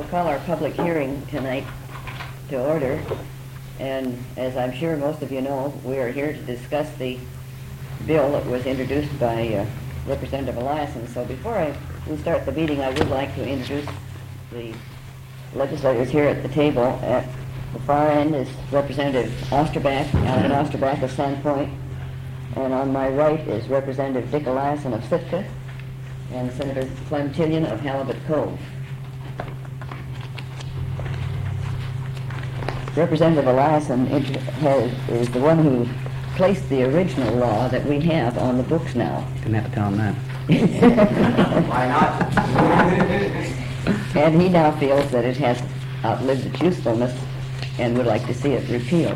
We'll call our public hearing tonight to order, and as I'm sure most of you know, we are here to discuss the bill that was introduced by Representative Eliason. So before we start the meeting, I would like to introduce the legislators here at the table. At the far end is Representative Osterbach, Alvin Osterbach of Sandpoint, and on my right is Representative Dick Eliason of Sitka, and Senator Clem Tillion of Halibut Cove. Representative Eliason is the one who placed the original law that we have on the books now. Didn't have to tell him that. Why not? And he now feels that it has outlived its usefulness and would like to see it repealed.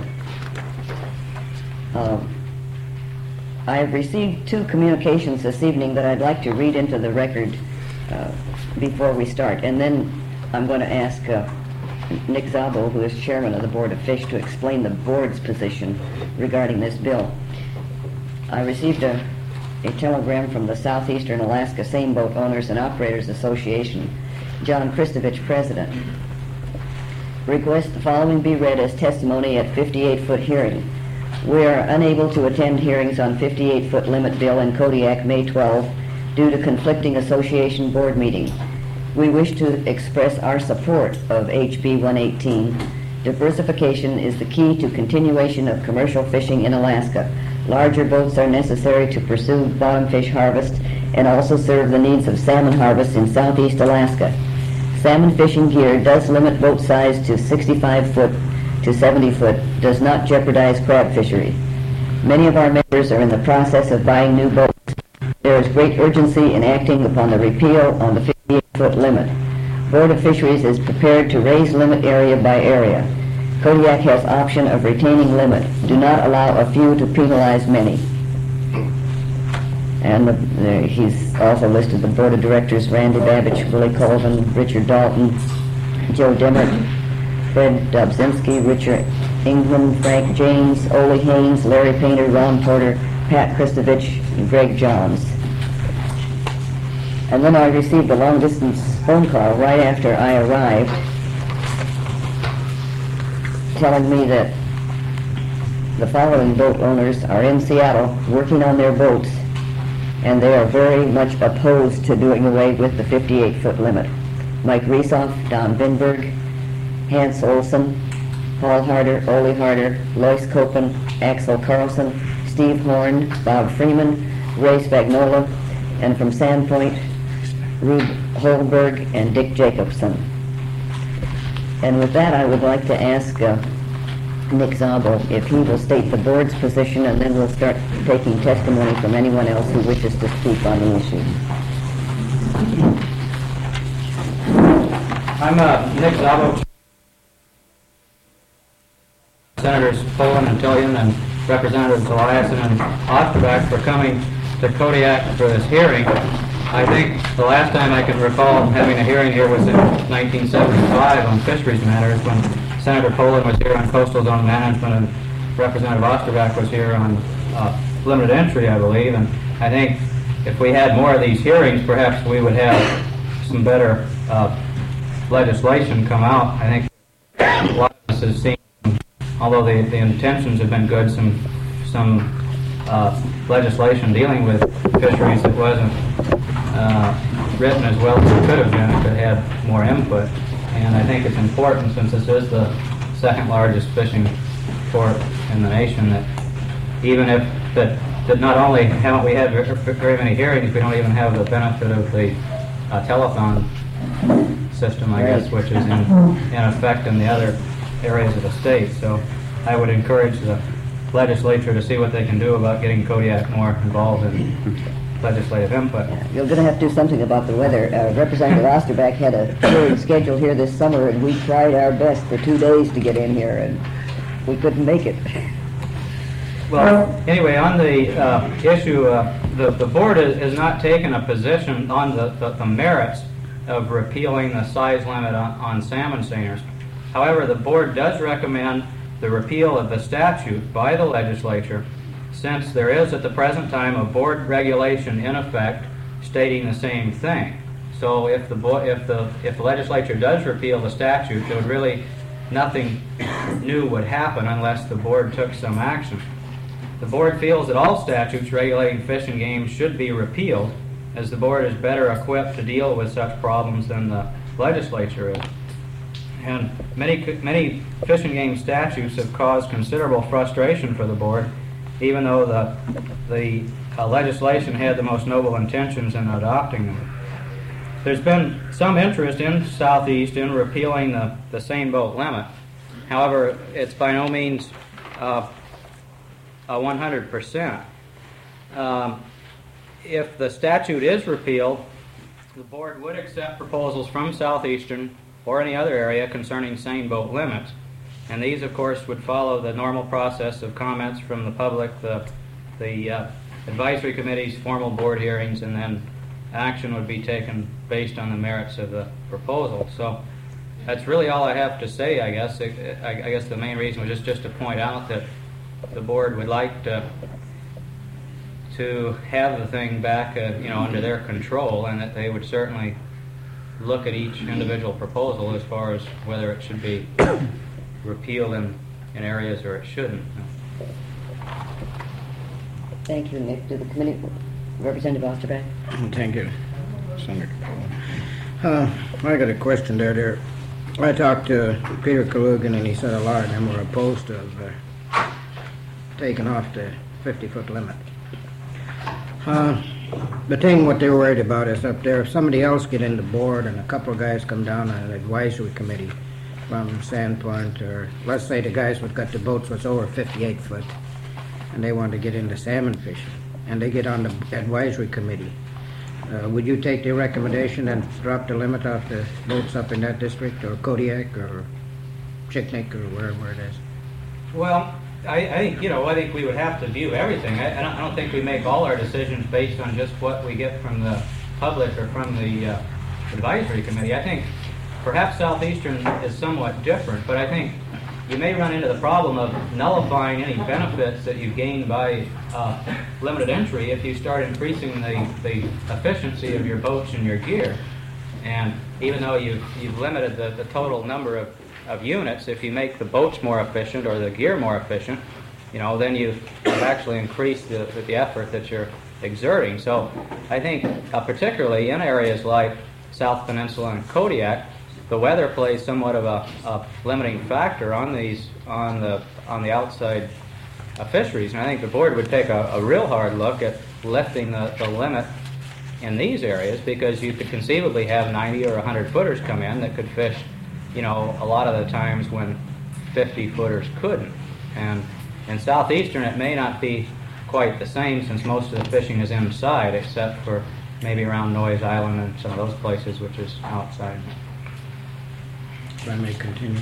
I have received two communications this evening that I'd like to read into the record before we start, and then I'm going to ask Nick Szabo, who is chairman of the Board of Fish, to explain the board's position regarding this bill. I received a telegram from the Southeastern Alaska Seine Boat Owners and Operators Association, John Kristovich, president. Request the following be read as testimony at 58-foot hearing. We are unable to attend hearings on 58-foot limit bill in Kodiak May 12 due to conflicting association board meeting. We wish to express our support of HB 118. Diversification is the key to continuation of commercial fishing in Alaska. Larger boats are necessary to pursue bottom fish harvest and also serve the needs of salmon harvest in southeast Alaska. Salmon fishing gear does limit boat size to 65 foot to 70 foot, does not jeopardize crab fishery. Many of our members are in the process of buying new boats. There is great urgency in acting upon the repeal on the 58-foot limit. Board of Fisheries is prepared to raise limit area by area. Kodiak has option of retaining limit. Do not allow a few to penalize many. And he's also listed the Board of Directors: Randy Babich, Willie Colvin, Richard Dalton, Joe Demmert, Fred Dobzinski, Richard England, Frank James, Ole Haynes, Larry Painter, Ron Porter, Pat Kristovich, and Greg Johns. And then I received a long-distance phone call right after I arrived telling me that the following boat owners are in Seattle working on their boats, and they are very much opposed to doing away with the 58-foot limit. Mike Riesoff, Don Vinberg, Hans Olson, Paul Harder, Ole Harder, Lois Copen, Axel Carlson, Steve Horn, Bob Freeman, Ray Spagnola, and from Sandpoint, Rube Holberg and Dick Jacobson. And with that, I would like to ask Nick Szabo if he will state the board's position, and then we'll start taking testimony from anyone else who wishes to speak on the issue. I'm Nick Szabo. Senators Poland and Tillion and Representatives Eliason and Osterbach for coming to Kodiak for this hearing. I think the last time I can recall having a hearing here was in 1975 on fisheries matters, when Senator Poland was here on coastal zone management and Representative Osterbach was here on limited entry, I believe. And I think if we had more of these hearings, perhaps we would have some better legislation come out. I think a lot of us have seen, although the intentions have been good, some legislation dealing with fisheries that wasn't written as well as it could have been if it had more input. And I think it's important, since this is the second largest fishing port in the nation, that even if that not only haven't we had very many hearings, we don't even have the benefit of the telethon system, I guess, which is in effect in the other areas of the state. So I would encourage the legislature to see what they can do about getting Kodiak more involved in legislative input. You're going to have to do something about the weather. Representative Osterbach had a hearing scheduled here this summer, and we tried our best for 2 days to get in here, and we couldn't make it. Well, anyway, on the issue, the board has not taken a position on the merits of repealing the size limit on salmon seiners. However, the board does recommend the repeal of the statute by the legislature, since there is at the present time a board regulation in effect stating the same thing. So if the legislature does repeal the statute, there would really nothing new would happen unless the board took some action. The board feels that all statutes regulating fish and game should be repealed, as the board is better equipped to deal with such problems than the legislature is. And many fish and game statutes have caused considerable frustration for the board, even though the legislation had the most noble intentions in adopting them. There's been some interest in Southeast in repealing the seine boat limit. However, it's by no means 100%. If the statute is repealed, the board would accept proposals from Southeastern or any other area concerning seine boat limits. And these, of course, would follow the normal process of comments from the public, the advisory committee's formal board hearings, and then action would be taken based on the merits of the proposal. So that's really all I have to say, I guess. I guess the main reason was just to point out that the board would like to have the thing back, under their control, and that they would certainly look at each individual proposal as far as whether it should be repealed in areas or it shouldn't. Thank you, Nick. To the committee, Representative Osterbeck. Thank you, Senator. I got a question there. I talked to Peter Kalugan, and he said a lot of them were opposed to taking off the 50-foot limit. The thing what they were worried about is up there, if somebody else get in the board and a couple of guys come down on an advisory committee from Sandpoint, or let's say the guys would got the boats was over 58 foot and they want to get into salmon fishing and they get on the advisory committee, would you take their recommendation and drop the limit off the boats up in that district, or Kodiak or Chicknick or wherever it is? Well, I think we would have to view everything. I don't think we make all our decisions based on just what we get from the public or from the advisory committee. I think perhaps Southeastern is somewhat different, but I think you may run into the problem of nullifying any benefits that you gain by limited entry if you start increasing the efficiency of your boats and your gear. And even though you've limited the total number of units, if you make the boats more efficient or the gear more efficient, then you've actually increased the effort that you're exerting. So I think particularly in areas like South Peninsula and Kodiak, the weather plays somewhat of a limiting factor on the outside fisheries, and I think the board would take a real hard look at lifting the limit in these areas, because you could conceivably have 90 or 100 footers come in that could fish a lot of the times when 50 footers couldn't. And in Southeastern it may not be quite the same, since most of the fishing is inside, except for maybe around Noyes Island and some of those places, which is outside. If I may continue.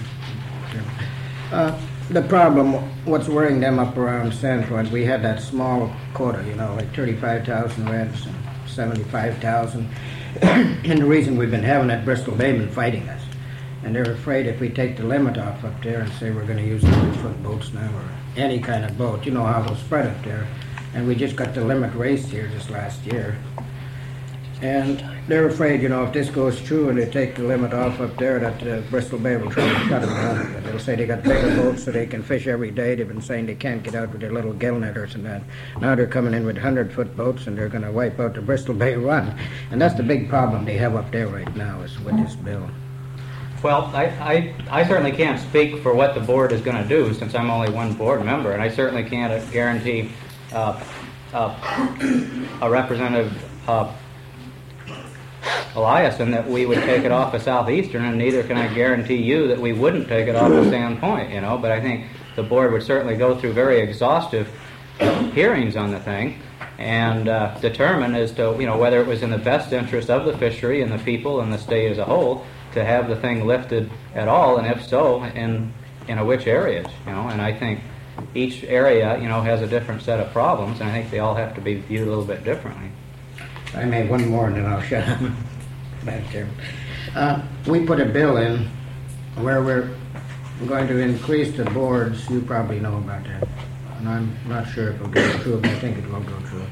The problem, what's worrying them up around Sandpoint, we had that small quota, like 35,000 reds and 75,000. And the reason we've been having that, Bristol Bay been fighting us. And they're afraid if we take the limit off up there and say we're going to use 100-foot boats now, or any kind of boat, how they'll spread up there. And we just got the limit raised here this last year. And they're afraid, if this goes through and they take the limit off up there, that Bristol Bay will try to shut them down. They'll say they got bigger boats so they can fish every day. They've been saying they can't get out with their little gill netters and that. Now they're coming in with 100-foot boats and they're going to wipe out the Bristol Bay run. And that's the big problem they have up there right now, is with this bill. Well, I certainly can't speak for what the board is going to do, since I'm only one board member, and I certainly can't guarantee a representative Eliason that we would take it off of Southeastern, and neither can I guarantee you that we wouldn't take it off of Sandpoint, but I think the board would certainly go through very exhaustive hearings on the thing and determine as to whether it was in the best interest of the fishery and the people and the state as a whole to have the thing lifted at all, and if so, in which areas, and I think each area, has a different set of problems, and I think they all have to be viewed a little bit differently. I made one more and then I'll shut up. Madam Chairman. We put a bill in where we're going to increase the boards, you probably know about that, and I'm not sure if it'll go through, but I think it will go through,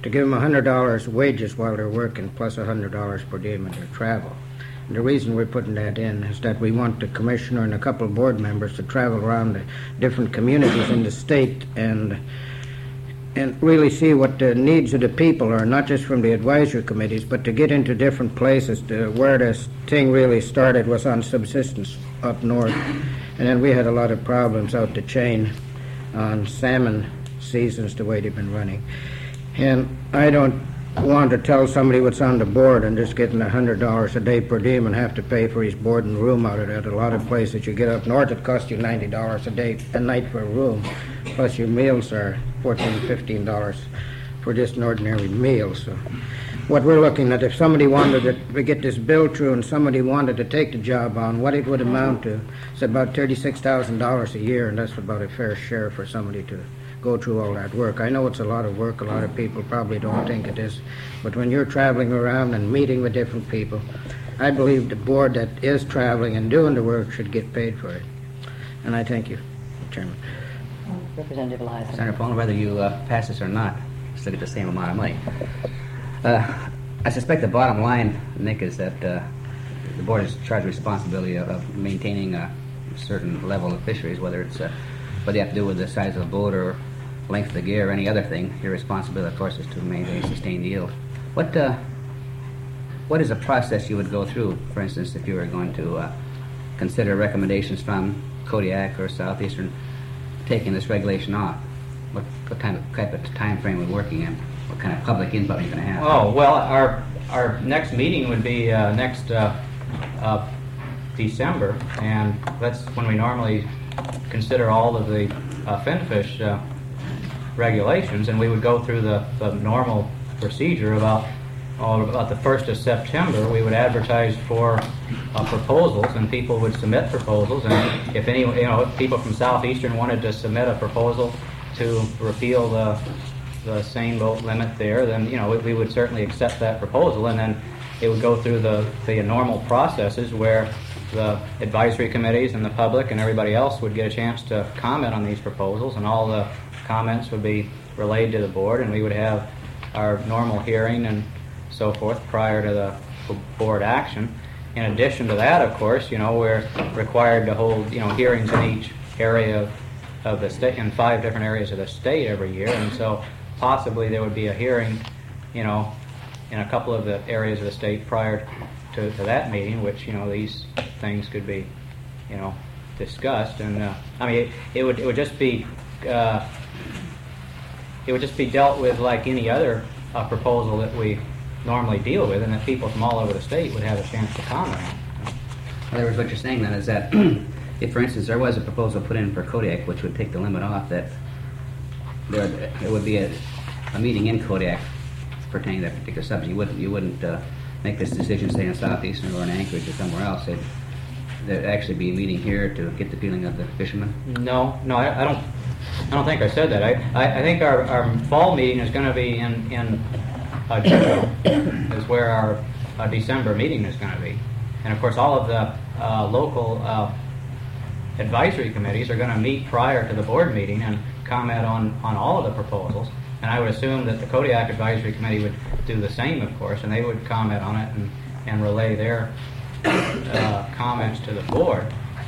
to give them $100 wages while they're working, plus $100 per diem in their travel. And the reason we're putting that in is that we want the commissioner and a couple of board members to travel around the different communities in the state and really see what the needs of the people are, not just from the advisory committees, but to get into different places. Where this thing really started was on subsistence up north, and then we had a lot of problems out the chain on salmon seasons the way they've been running. And I don't want to tell somebody what's on the board and just getting $100 a day per diem and have to pay for his board and room out of that. A lot of places you get up north, it costs you $90 a day a night for a room, plus your meals are $14, $15 for just an ordinary meal. So what we're looking at, if somebody wanted to get this bill through and somebody wanted to take the job on, what it would amount to is about $36,000 a year, and that's about a fair share for somebody to go through all that work. I know it's a lot of work. A lot of people probably don't think it is. But when you're traveling around and meeting with different people, I believe the board that is traveling and doing the work should get paid for it. And I thank you, Chairman. Representative Elias. Senator Paul, whether you pass this or not, still get the same amount of money. I suspect the bottom line, Nick, is that the board is charged with responsibility of maintaining a certain level of fisheries, whether it's whether you have to do with the size of the boat or length of the gear or any other thing. Your responsibility, of course, is to maintain sustained yield. What is a process you would go through, for instance, if you were going to consider recommendations from Kodiak or Southeastern taking this regulation off? What type of time frame we're working in? What kind of public input are you going to have? Oh, well, our next meeting would be next December, and that's when we normally consider all of the fin fish regulations, and we would go through the normal procedure about the 1st of September. We would advertise for proposals, and people would submit proposals, and if any, if people from Southeastern wanted to submit a proposal to repeal the seine boat limit there, then we would certainly accept that proposal, and then it would go through the normal processes where the advisory committees and the public and everybody else would get a chance to comment on these proposals, and all the comments would be relayed to the board, and we would have our normal hearing and so forth prior to the board action. In addition to that, of course, we're required to hold hearings in each area of the state, in 5 different areas of the state every year, and so possibly there would be a hearing in a couple of the areas of the state prior to that meeting, which these things could be discussed, and it would just be dealt with like any other proposal that we normally deal with, and that people from all over the state would have a chance to comment on. In other words, what you're saying then is that if, for instance, there was a proposal put in for Kodiak which would take the limit off, that there would be a meeting in Kodiak pertaining to that particular subject. You wouldn't make this decision, say, in Southeastern or in Anchorage or somewhere else. There'd actually be a meeting here to get the feeling of the fishermen? No, I don't think I said that. I think our fall meeting is going to be in June, is where our December meeting is going to be. And of course, all of the local advisory committees are going to meet prior to the board meeting and comment on all of the proposals. And I would assume that the Kodiak Advisory Committee would do the same, of course, and they would comment on it and relay their comments to the board.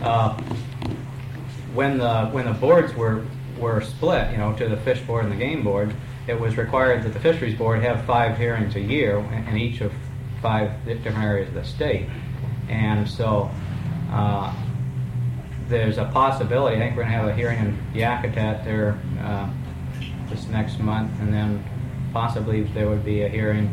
When the boards were split, to the fish board and the game board, it was required that the fisheries board have 5 hearings a year in each of 5 different areas of the state. And so there's a possibility, I think we're going to have a hearing in Yakutat there this next month, and then possibly there would be a hearing,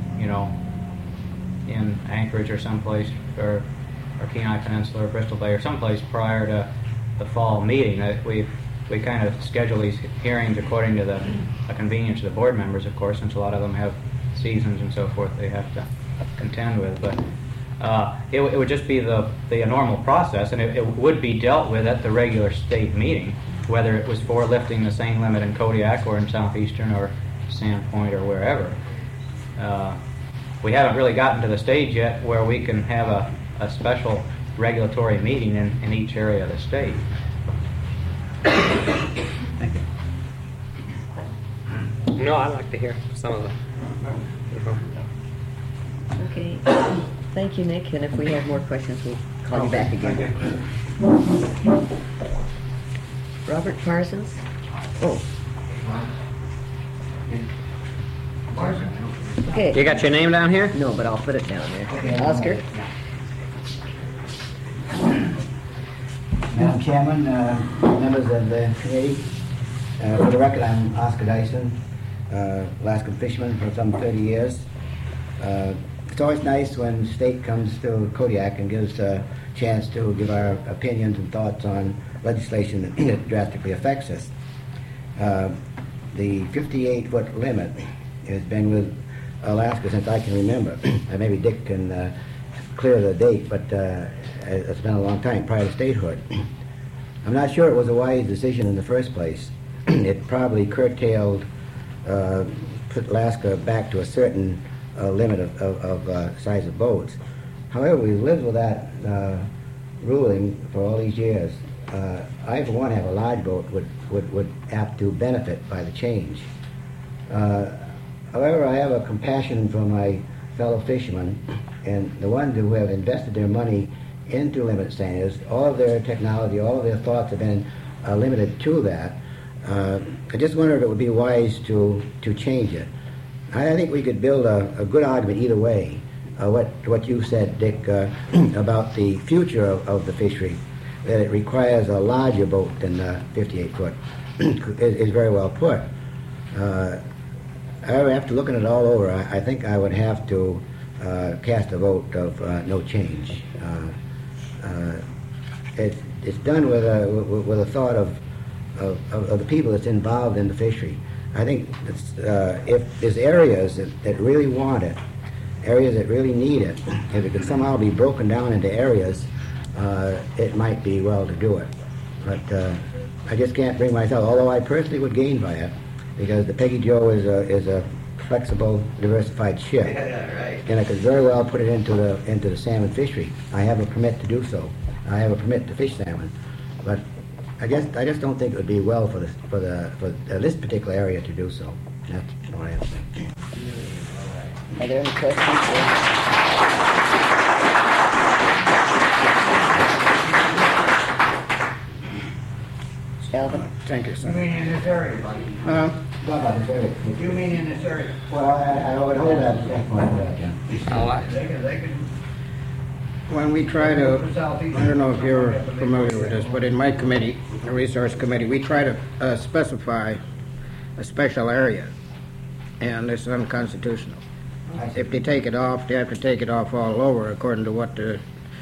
in Anchorage or someplace, or Kenai Peninsula or Bristol Bay or someplace prior to the fall meeting. We kind of schedule these hearings according to the convenience of the board members, of course, since a lot of them have seasons and so forth they have to contend with. But it would just be the normal process, and it would be dealt with at the regular state meeting, whether it was for lifting the seine limit in Kodiak or in Southeastern or Sandpoint or wherever. We haven't really gotten to the stage yet where we can have a special regulatory meeting in each area of the state. Thank you. No, I'd like to hear some of the Okay. Thank you, Nick, and if we have more questions, we'll call you back again. Robert Parsons? Oh. Okay. You got your name down here? No, but I'll put it down there. Oscar? Madam Chairman, members of the committee, for the record, I'm Oscar Dyson, Alaskan fisherman for some 30 years. It's always nice when the state comes to Kodiak and gives a chance to give our opinions and thoughts on legislation that drastically affects us. The 58-foot limit has been with Alaska since I can remember. Maybe Dick can clear the date, but it's been a long time, prior to statehood. I'm not sure it was a wise decision in the first place. It probably curtailed, put Alaska back to a certain limit of size of boats. However, we've lived with that ruling for all these years. I, for one, have a large boat would have to benefit by the change. However, I have a compassion for my fellow fishermen and the ones who have invested their money into limit standards. All of their technology, all of their thoughts have been limited to that. I just wonder if it would be wise to change it. I think we could build a good argument either way. What you said, Dick, about the future of the fishery, that it requires a larger boat than 58 foot, is very well put. However, after looking it all over, I think I would have to cast a vote of no change. It's done with a thought of the people that's involved in the fishery. I think if there's areas that really want it, areas that really need it, if it could somehow be broken down into areas, it might be well to do it. But I just can't bring myself, although I personally would gain by it, because the Peggy Joe is a flexible, diversified ship, and I could very well put it into the salmon fishery. I have a permit to do so. I have a permit to fish salmon, but I just don't think it would be well for this particular area to do so. That's what I have to say. Are there any questions? Alvin? Thank you, You sir. mean in this area, buddy? You mean in this area? Well, I would hold that point for that, yeah. They can When we try to, I don't know if you're familiar with this, but in my committee, the resource committee, we try to specify a special area, and it's unconstitutional. If they take it off, they have to take it off all over, according to what the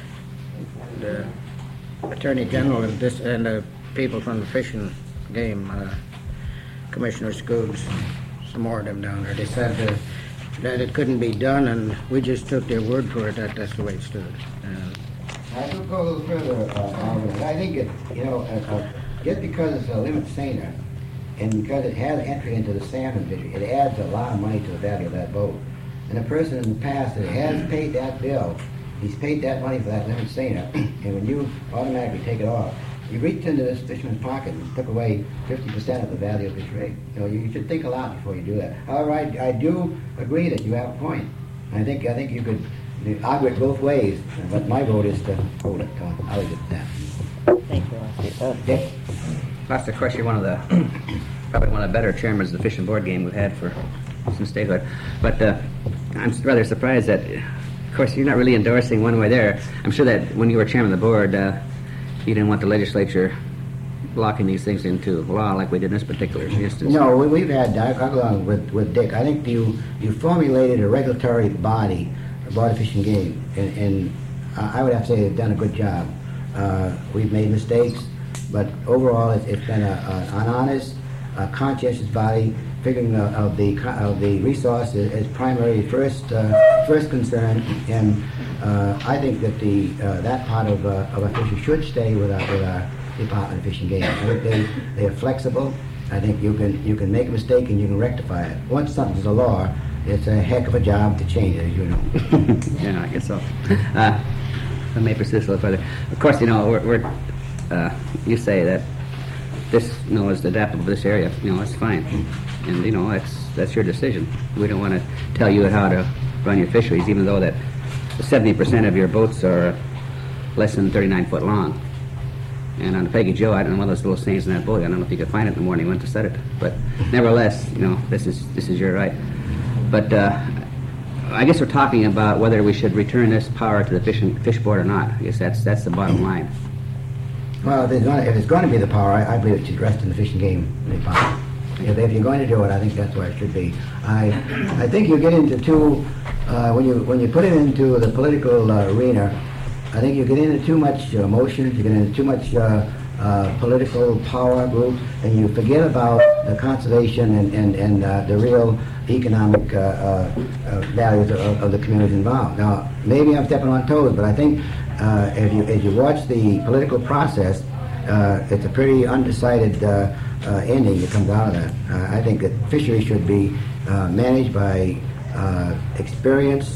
Attorney General and the people from the fishing game, Commissioner Scoots, some more of them down there, they said that it couldn't be done, and we just took their word for it that that's the way it stood. I could go a little further, I think just because it's a limit seiner, and because it has entry into the salmon fishery, it adds a lot of money to the value of that boat. And a person in the past that has paid that bill, he's paid that money for that limit seiner, and when you automatically take it off, you reached into this fisherman's pocket and took away 50% of the value of his rate. You should think a lot before you do that. However, I do agree that you have a point. I think you could argue it both ways, but my vote is to hold it. I'll leave it at that. Thank you, Oscar. Dick? That's of course you're probably one of the better chairmen of the fishing board game we've had for some statehood. But I'm rather surprised that, of course, you're not really endorsing one way there. I'm sure that when you were chairman of the board, you didn't want the legislature blocking these things into law like we did in this particular instance. No, we've had, I'll go along with Dick. I think you formulated a regulatory body, a Board of Fish and Game, and I would have to say they've done a good job. We've made mistakes, but overall it's been an honest, conscientious body, figuring of the resource as primary first concern, and I think that that part of a fishery should stay with our Department of Fish and Game. I think they are flexible. I think you can make a mistake and you can rectify it. Once something's a law, it's a heck of a job to change it, as you know. Yeah, I guess so. I may persist a little further. Of course, you say that this is adaptable to this area. That's fine. And, you know, that's your decision. We don't want to tell you how to run your fisheries, even though that 70% of your boats are less than 39 foot long. And on the Peggy Joe, I don't know one of those little things in that boat. I don't know if you could find it in the morning when to set it. But nevertheless, you know, this is your right. But I guess we're talking about whether we should return this power to the fish board or not. I guess that's the bottom line. Well, if it's going to be the power, I believe it should rest in the Fish and Game Department. If you're going to do it, I think that's where it should be. I think you get into when you put it into the political arena, I think you get into too much emotions, you get into too much political power groups, and you forget about the conservation and the real economic values of the communities involved. Now, maybe I'm stepping on toes, but I think as you watch the political process, it's a pretty undecided ending that comes out of that. I think that fisheries should be managed by experienced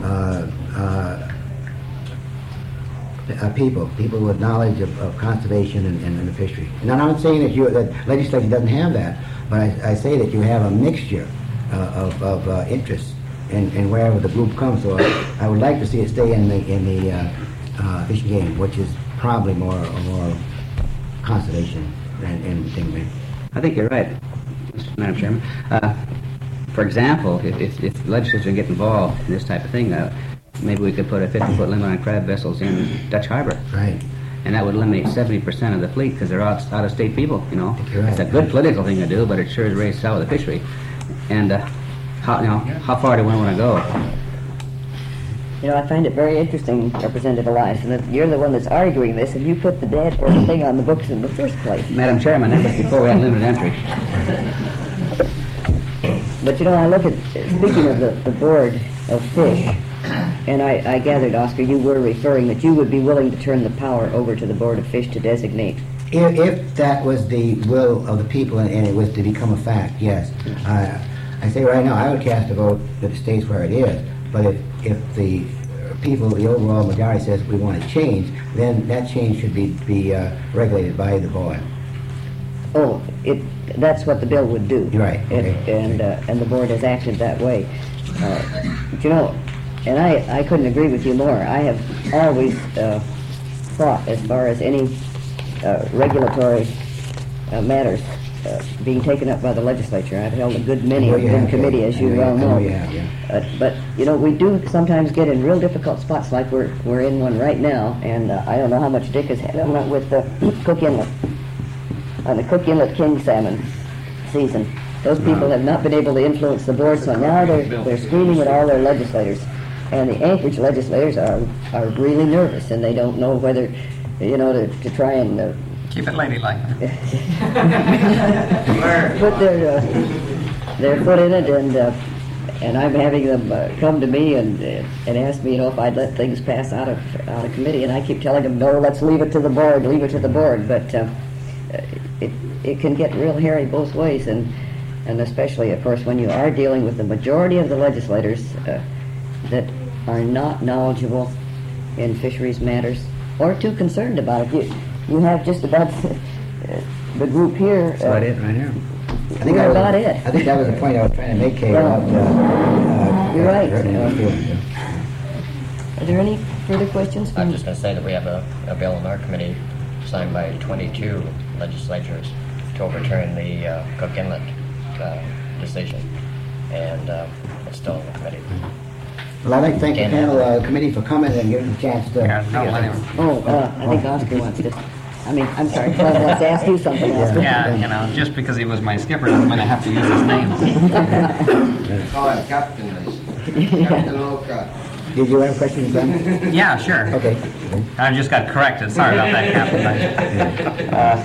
people with knowledge of conservation and the fishery. And I'm not saying that legislation doesn't have that, but I say that you have a mixture of interests in wherever the group comes. So I would like to see it stay in the Fish and Game, which is probably more conservation and things. I think you're right, Madam Chairman. For example, if the legislature can get involved in this type of thing, maybe we could put a 50-foot limit on crab vessels in Dutch Harbor. Right. And that would eliminate 70% of the fleet because they're out-of-state people, you know. You're right. It's a good political thing to do, but it sure is raised out of the fishery. And how far do we want to go? You know, I find it very interesting, Representative Elias, and that you're the one that's arguing this, and you put the dead or the thing on the books in the first place. Madam Chairman, that was before we had limited entry. But you know, I look at, speaking of the Board of Fish, and I gathered, Oscar, you were referring that you would be willing to turn the power over to the Board of Fish to designate. If that was the will of the people and it was to become a fact, yes. I say right now, I would cast a vote that it stays where it is. But if the people, the overall majority says we want to change, then that change should be regulated by the board. Oh, that's what the bill would do. Right. And the board has acted that way. But you know, and I couldn't agree with you more. I have always thought, as far as any regulatory matters being taken up by the legislature, I've held a good many in committee, as you well know. But you know, we do sometimes get in real difficult spots, like we're in one right now, and I don't know how much Dick has had on it with Cook Inlet, on the Cook Inlet king salmon season. Those people have not been able to influence the board, so now they're screaming at all their legislators. And the Anchorage legislators are really nervous, and they don't know whether, you know, to try and keep it ladylike. put their foot in it, and I'm having them come to me and ask me, you know, if I'd let things pass out of committee, and I keep telling them, no, let's leave it to the board, But it can get real hairy both ways, and especially, of course, when you are dealing with the majority of the legislators that are not knowledgeable in fisheries matters or too concerned about it. You have just about the group here. That's about it right here. I think that was the point I was trying to make, Kay. You're right. Are there any further questions? I'm just going to say that we have a bill in our committee signed by 22 legislatures to overturn the Cook Inlet decision, and it's still in the committee. Well, I'd like to thank the panel committee for coming and giving us a chance to... I think Oscar wants to... I'm sorry, Clive wants to ask you something, Oscar. Yeah, you know, just because he was my skipper doesn't mean I have to use his name. Call him Captain. Captain Olcott. Did you have questions, Ben? Yeah, sure. Okay. I just got corrected. Sorry about that,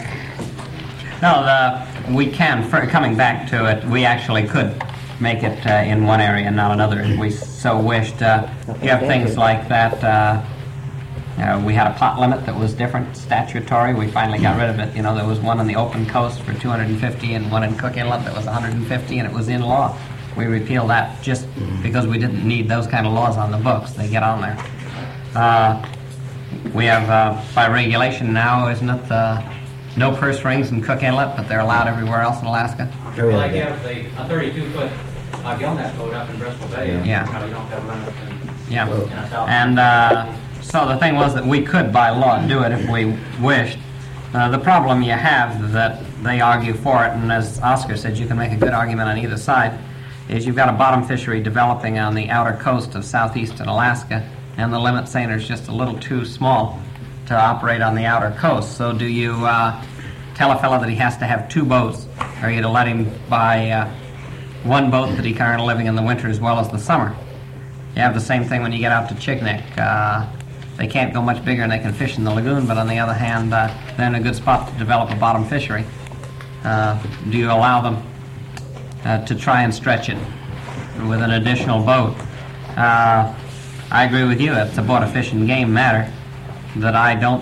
Captain. We can, coming back to it, we actually could make it in one area and not another if we so wished. You have things like that. We had a pot limit that was different, statutory. We finally got rid of it. You know, there was one on the open coast for 250 and one in Cook Inlet that was 150, and it was in law. We repealed that just because we didn't need those kind of laws on the books. They get on there. We have, by regulation now, isn't it, no purse strings in Cook Inlet, but they're allowed everywhere else in Alaska? Well, like you have a 32-foot gillnet boat up in Bristol Bay. Yeah. You don't have limits in Yeah. a south. And so the thing was that we could, by law, do it if we wished. The problem you have that they argue for it, and as Oscar said, you can make a good argument on either side, is you've got a bottom fishery developing on the outer coast of southeastern Alaska, and the limit seiner is just a little too small to operate on the outer coast. So do you tell a fellow that he has to have 2 boats, or are you to let him buy 1 boat that he can earn a living in the winter as well as the summer? You have the same thing when you get out to Chignik. They can't go much bigger and they can fish in the lagoon, but on the other hand, they're in a good spot to develop a bottom fishery. Do you allow them to try and stretch it with an additional boat? I agree with you. It's a boat of fish and game matter that I don't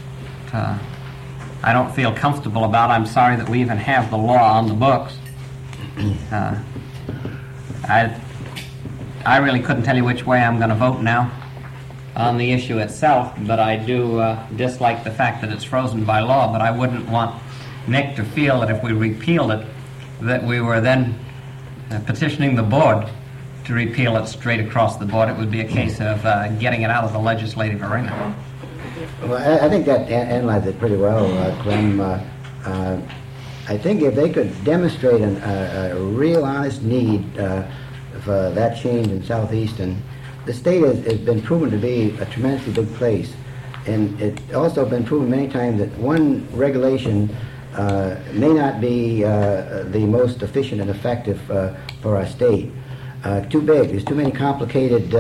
feel comfortable about. I'm sorry that we even have the law on the books. I really couldn't tell you which way I'm going to vote now on the issue itself, but I do dislike the fact that it's frozen by law, but I wouldn't want Nick to feel that if we repealed it, that we were then petitioning the board to repeal it straight across the board. It would be a case of getting it out of the legislative arena. Well, I think that analyzed it pretty well, Clem. I think if they could demonstrate a real honest need for that change in Southeastern, the state has been proven to be a tremendously big place. And it's also been proven many times that one regulation may not be the most efficient and effective for our state. Too big. There's too many complicated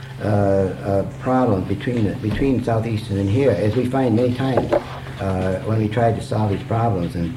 problems between Southeastern and here, as we find many times when we try to solve these problems. And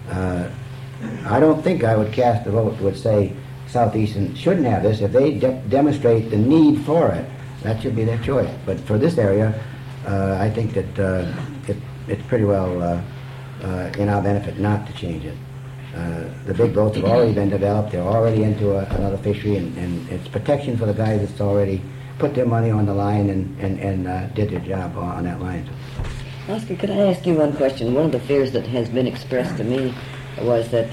I don't think I would cast a vote that would say Southeastern shouldn't have this. If they demonstrate the need for it, that should be their choice. But for this area, I think that it's pretty well in our benefit not to change it. The big boats have already been developed. They're already into another fishery, and it's protection for the guys that's already put their money on the line and did their job on that line. Oscar, could I ask you one question? One of the fears that has been expressed to me was that,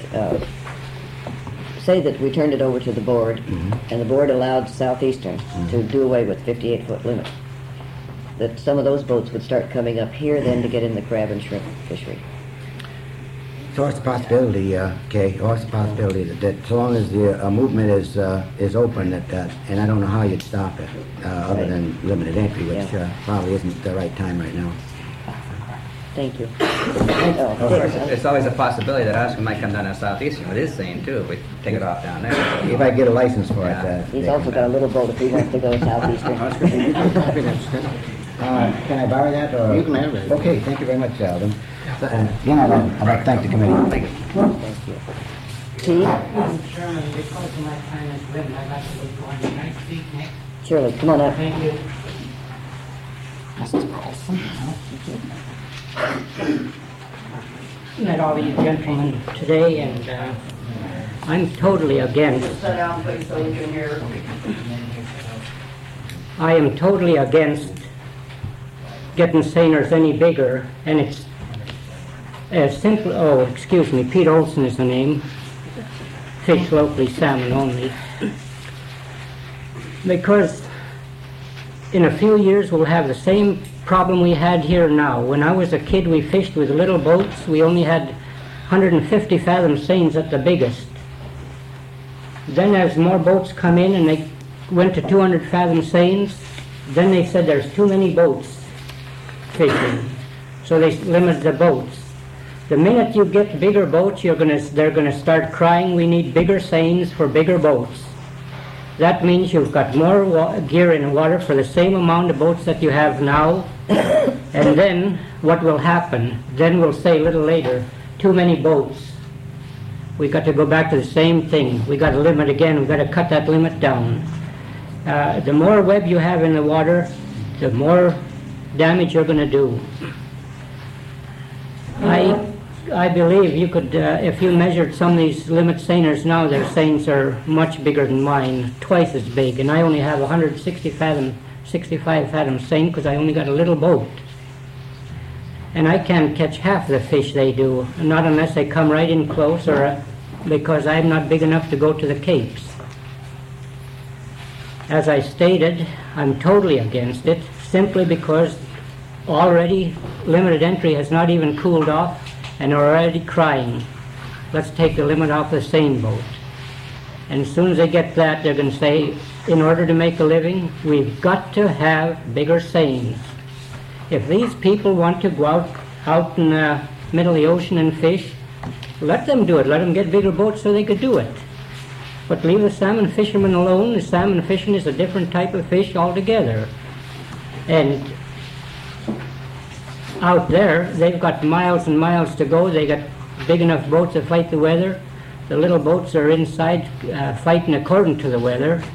say that we turned it over to the board, and the board allowed Southeastern to do away with 58-foot limit, that some of those boats would start coming up here then to get in the crab and shrimp fishery. It's always a possibility, Kay. Always a possibility that so long as the movement is open, and I don't know how you'd stop it, other than limited entry, which probably isn't the right time right now. Thank you. Of course, it's always a possibility that Oscar might come down to Southeastern with his seine too, if we take it off down there. If I get a license for it. He's also got a little boat if he wants to go Southeastern. Can I borrow that? Or? You can have it. Okay, thank you very much, Alden. Again, I'd like to thank the committee. Thank you. T? Mr. Chairman, because of my time as written, I'd like to go on. Can I speak next? Shirley, come on up. Thank you. Met all these gentlemen today, and I'm totally against. Sit down, please, so you can hear. I am totally against getting seiners any bigger, and it's as simple. Oh, excuse me, Pete Olson is the name. Fish locally, salmon only. Because in a few years we'll have the same problem we had here now. When I was a kid, we fished with little boats. We only had 150 fathom seines at the biggest. Then as more boats come in and they went to 200 fathom seines, then they said there's too many boats fishing. So they limited the boats. The minute you get bigger boats, they're gonna start crying, we need bigger seines for bigger boats. That means you've got more gear in the water for the same amount of boats that you have now. And then what will happen? Then we'll say a little later, too many boats. We got to go back to the same thing. We got to limit again. We got to cut that limit down. The more web you have in the water, the more damage you're going to do. I believe you could, if you measured some of these limit seiners now, their seines are much bigger than mine, twice as big, and I only have 160 fathom, 65 fathom seine because I only got a little boat. And I can't catch half the fish they do, not unless they come right in close, or because I'm not big enough to go to the capes. As I stated, I'm totally against it, simply because already limited entry has not even cooled off, and they're already crying, let's take the limit off the seine boat. And as soon as they get that, they're going to say, in order to make a living, we've got to have bigger seines. If these people want to go out in the middle of the ocean and fish, let them do it. Let them get bigger boats so they could do it. But leave the salmon fishermen alone. The salmon fishing is a different type of fish altogether. And out there, they've got miles and miles to go. They got big enough boats to fight the weather. The little boats are inside fighting according to the weather.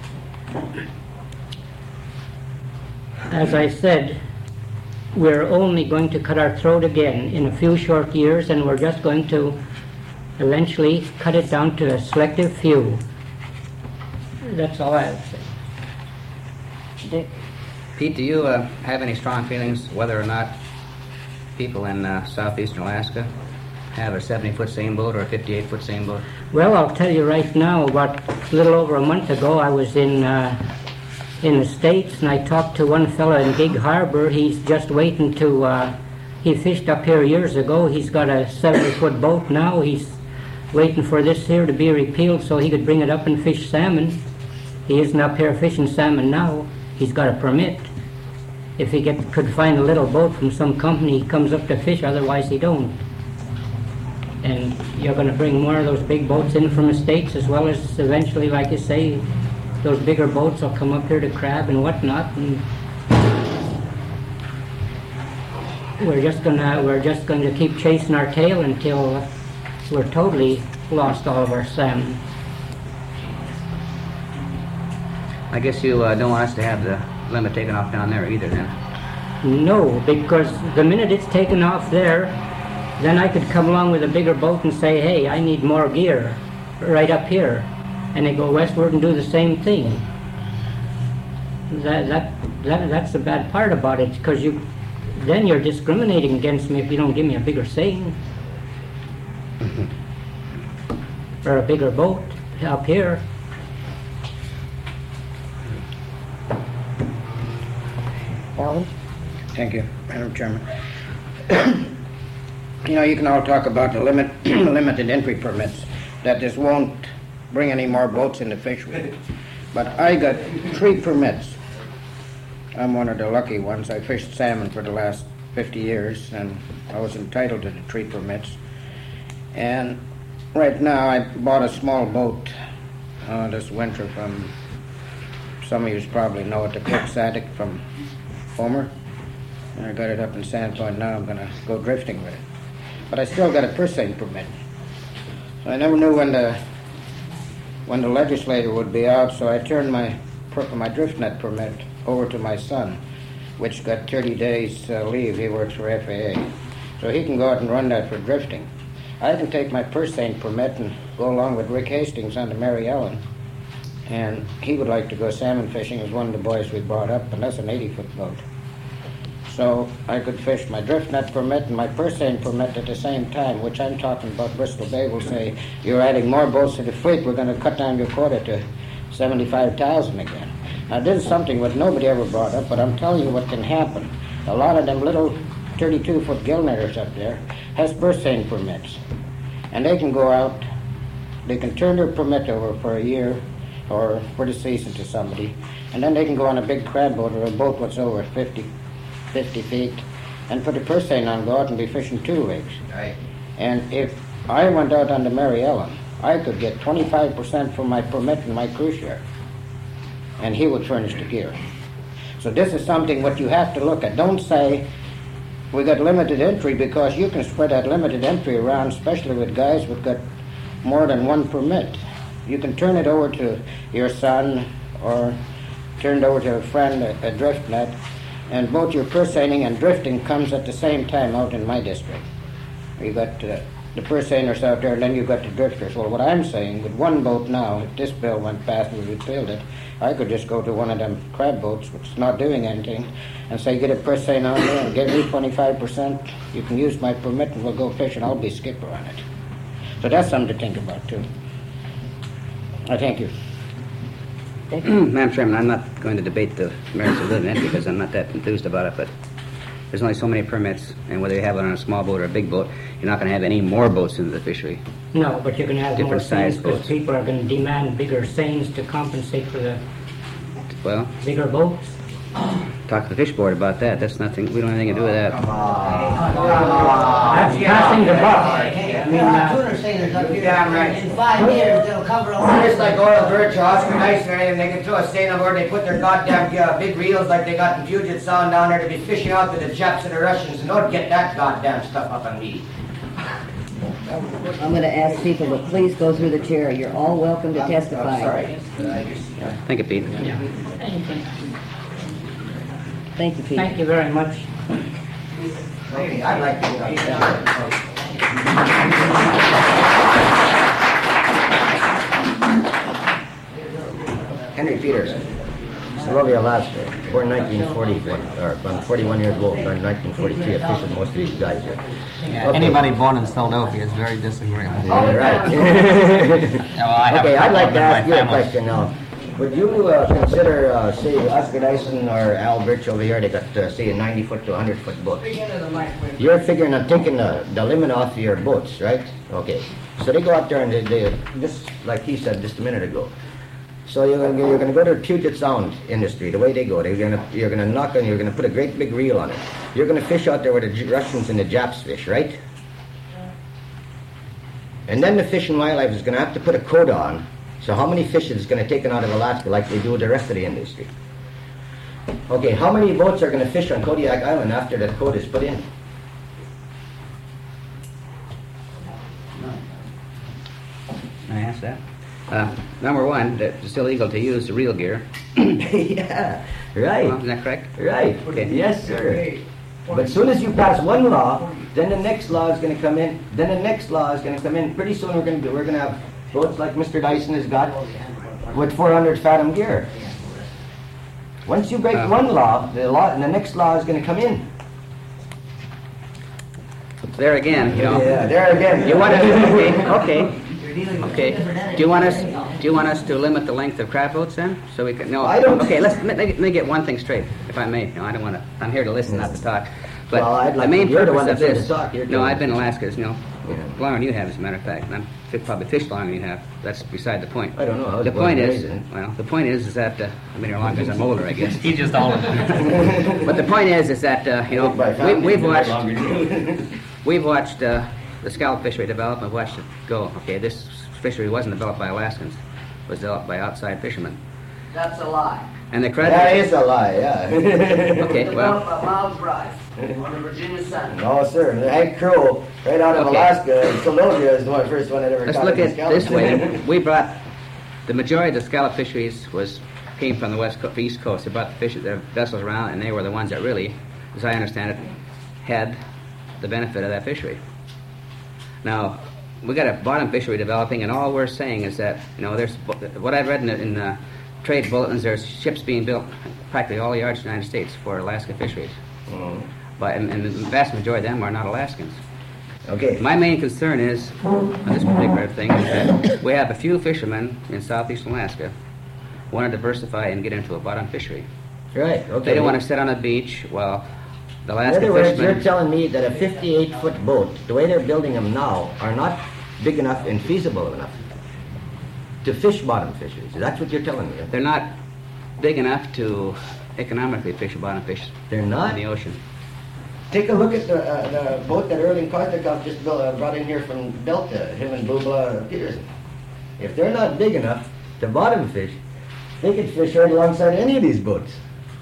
As I said, we're only going to cut our throat again in a few short years, and we're just going to eventually cut it down to a selective few. That's all I have to say. Dick? Pete, do you have any strong feelings whether or not people in southeastern Alaska have a 70-foot seine boat or a 58-foot seine boat? Well, I'll tell you right now, about a little over a month ago, I was in the States, and I talked to one fellow in Gig Harbor. He's just waiting to, he fished up here years ago. He's got a 70-foot boat now. He's waiting for this here to be repealed so he could bring it up and fish salmon. He isn't up here fishing salmon now. He's got a permit. If he could find a little boat from some company, he comes up to fish, otherwise he don't. And you're going to bring more of those big boats in from the States, as well as eventually, like you say, those bigger boats will come up here to crab and whatnot, and we're just going to keep chasing our tail until we're totally lost all of our salmon. I guess you don't want us to have the limit taken off down there either, then? No, because the minute it's taken off there, then I could come along with a bigger boat and say, hey, I need more gear right up here. And they go westward and do the same thing. That's the bad part about it, because then you're discriminating against me if you don't give me a bigger seine. Or a bigger boat up here. Alan? Thank you, Madam Chairman. You know, you can all talk about the limited entry permits, that this won't bring any more boats in the fishery. But I got 3 permits. I'm one of the lucky ones. I fished salmon for the last 50 years, and I was entitled to the 3 permits. And right now, I bought a small boat this winter from, some of you probably know it, the Quixotic from Homer. And I got it up in Sandpoint now. I'm going to go drifting with it. But I still got a purse seine permit. So I never knew when the legislator would be out, so I turned my drift net permit over to my son, which got 30 days leave. He works for FAA. So he can go out and run that for drifting. I can take my purse seine permit and go along with Rick Hastings on the Mary Ellen. And he would like to go salmon fishing as one of the boys we brought up, and that's an 80-foot boat. So I could fish my drift net permit and my purse seine permit at the same time, which I'm talking about. Bristol Bay will say, you're adding more boats to the fleet, we're going to cut down your quota to 75,000 again. Now this is something that nobody ever brought up, but I'm telling you what can happen. A lot of them little 32-foot gill netters up there has purse seine permits. And they can go out, they can turn their permit over for a year or for the season to somebody, and then they can go on a big crab boat or a boat that's over 50 feet, and put a purse seine on, go out and be fishing 2 weeks. Right. And if I went out on the Mary Ellen, I could get 25% from my permit and my cruise share, and he would furnish the gear. So this is something what you have to look at. Don't say, we got limited entry, because you can spread that limited entry around, especially with guys who've got more than 1 permit. You can turn it over to your son, or turn it over to a friend, a drift net, and both your purse seining and drifting comes at the same time out in my district. You got the purse seiners out there, and then you got the drifters. Well, what I'm saying, with one boat now, if this bill went past and we repealed it, I could just go to one of them crab boats, which is not doing anything, and say, get a purse seine on there and give me 25%. You can use my permit and we'll go fishing. I'll be skipper on it. So that's something to think about, too. I thank you. Madam Chairman, I'm not going to debate the merits of living in it because I'm not that enthused about it, but there's only so many permits, and whether you have it on a small boat or a big boat, you're not going to have any more boats into the fishery. No, but you're going to have more Different size seines because boats. people are going to demand bigger seines to compensate for the Well, bigger boats. talk to the fish board about that. That's nothing, we don't have anything to do with that. That's passing the buck. I mean, Tuner seiners up here. Damn right. In 5 years, they'll cover all Just this. like Oil Birch or Oscar Nice or anything, they can throw a seine on board, they put their goddamn big reels like they got in Puget Sound down there to be fishing out to the Japs and the Russians, and don't get that goddamn stuff up on me. I'm going to ask people to please go through the chair. You're all welcome to testify. I'm sorry. Thank you, Pete. Thank you, Pete. thank you very much. Okay, I'd like to get out there. Henry Peters, Solovia, Alaska, born 1940, or I'm 41 years old, born 1943. I fished with most of these guys here. Okay. Anybody born in Philadelphia is very disagreeable. Yeah, right. Well, I have Okay, a I'd like to problem ask with you my a family. question now. Would you consider, say, Oscar Dyson or Al Birch over here, they got, say, a 90-foot to 100-foot boat? You're figuring on taking the limit off your boats, right? Okay. So they go out there and they just like he said just a minute ago. So you're gonna go to the Puget Sound industry, the way they go. You're gonna put a great big reel on it. You're gonna fish out there where the Russians and the Japs fish, right? And then the Fish and Wildlife is gonna have to put a quota on. So how many fish is going to take out of Alaska like they do with the rest of the industry? Okay, how many boats are going to fish on Kodiak Island after that quota is put in? Can I ask that? Number one, it's illegal to use the reel gear. Yeah, right. Well, isn't that correct? Right. Okay. Yes, sir. But as soon as you pass one law, then the next law is going to come in. Then the next law is going to come in. Pretty soon we're going to have boats like Mr. Dyson has got with 400 fathom gear. Once you break one law, the next law is going to come in. There again, you know. Yeah, there again. You want okay. Do you want us to limit the length of crab boats then? So we can, no. I don't- Okay, let me get one thing straight, if I may. No, I don't want to, I'm here to listen, not to talk. But Well, I'd like the main you're the one purpose of that's here this, to talk. You're no, doing I've been it. in Alaska, you know, Yeah. longer than you have, as a matter of fact, and I'm probably fished longer than you have. That's beside the point. I don't know. I was The born point and is, raised in it. well, the point is that, I've been here longer as I'm older, I guess. He's just older. But the point is that, you know, By family, we've you're watched, longer than you. we've watched the scallop fishery develop and watched it go. Okay, this fishery wasn't developed by Alaskans. It was developed by outside fishermen. That's a lie. And the credit... That is a lie, yeah. Okay, well, Developed by Miles Bryce on the Virginia Sun. No, sir. Hank Crow, right out of Okay. Alaska, and Philadelphia is the first one that ever let's caught look a at it scallop. this way. We brought... The majority of the scallop fisheries came from the East Coast. They brought the vessels around, and they were the ones that really, as I understand it, had the benefit of that fishery. Now, we got a bottom fishery developing, and all we're saying is that, you know, there's what I've read in the trade bulletins. There's ships being built practically all the yards in the United States for Alaska fisheries, but and the vast majority of them are not Alaskans. Okay. My main concern is on this particular thing is that we have a few fishermen in southeastern Alaska who want to diversify and get into a bottom fishery. Right, okay. They don't want to sit on a beach while the In Alaska other words, fishermen... you're telling me that a 58-foot boat, the way they're building them now, are not big enough and feasible enough to fish bottom fisheries. That's what you're telling me. They're not big enough to economically fish a bottom fish They're not? in the ocean. Take a look at the boat that Erling Kartakov just brought in here from Delta, him and Bubla Peterson. If they're not big enough to bottom fish, they could fish right alongside any of these boats.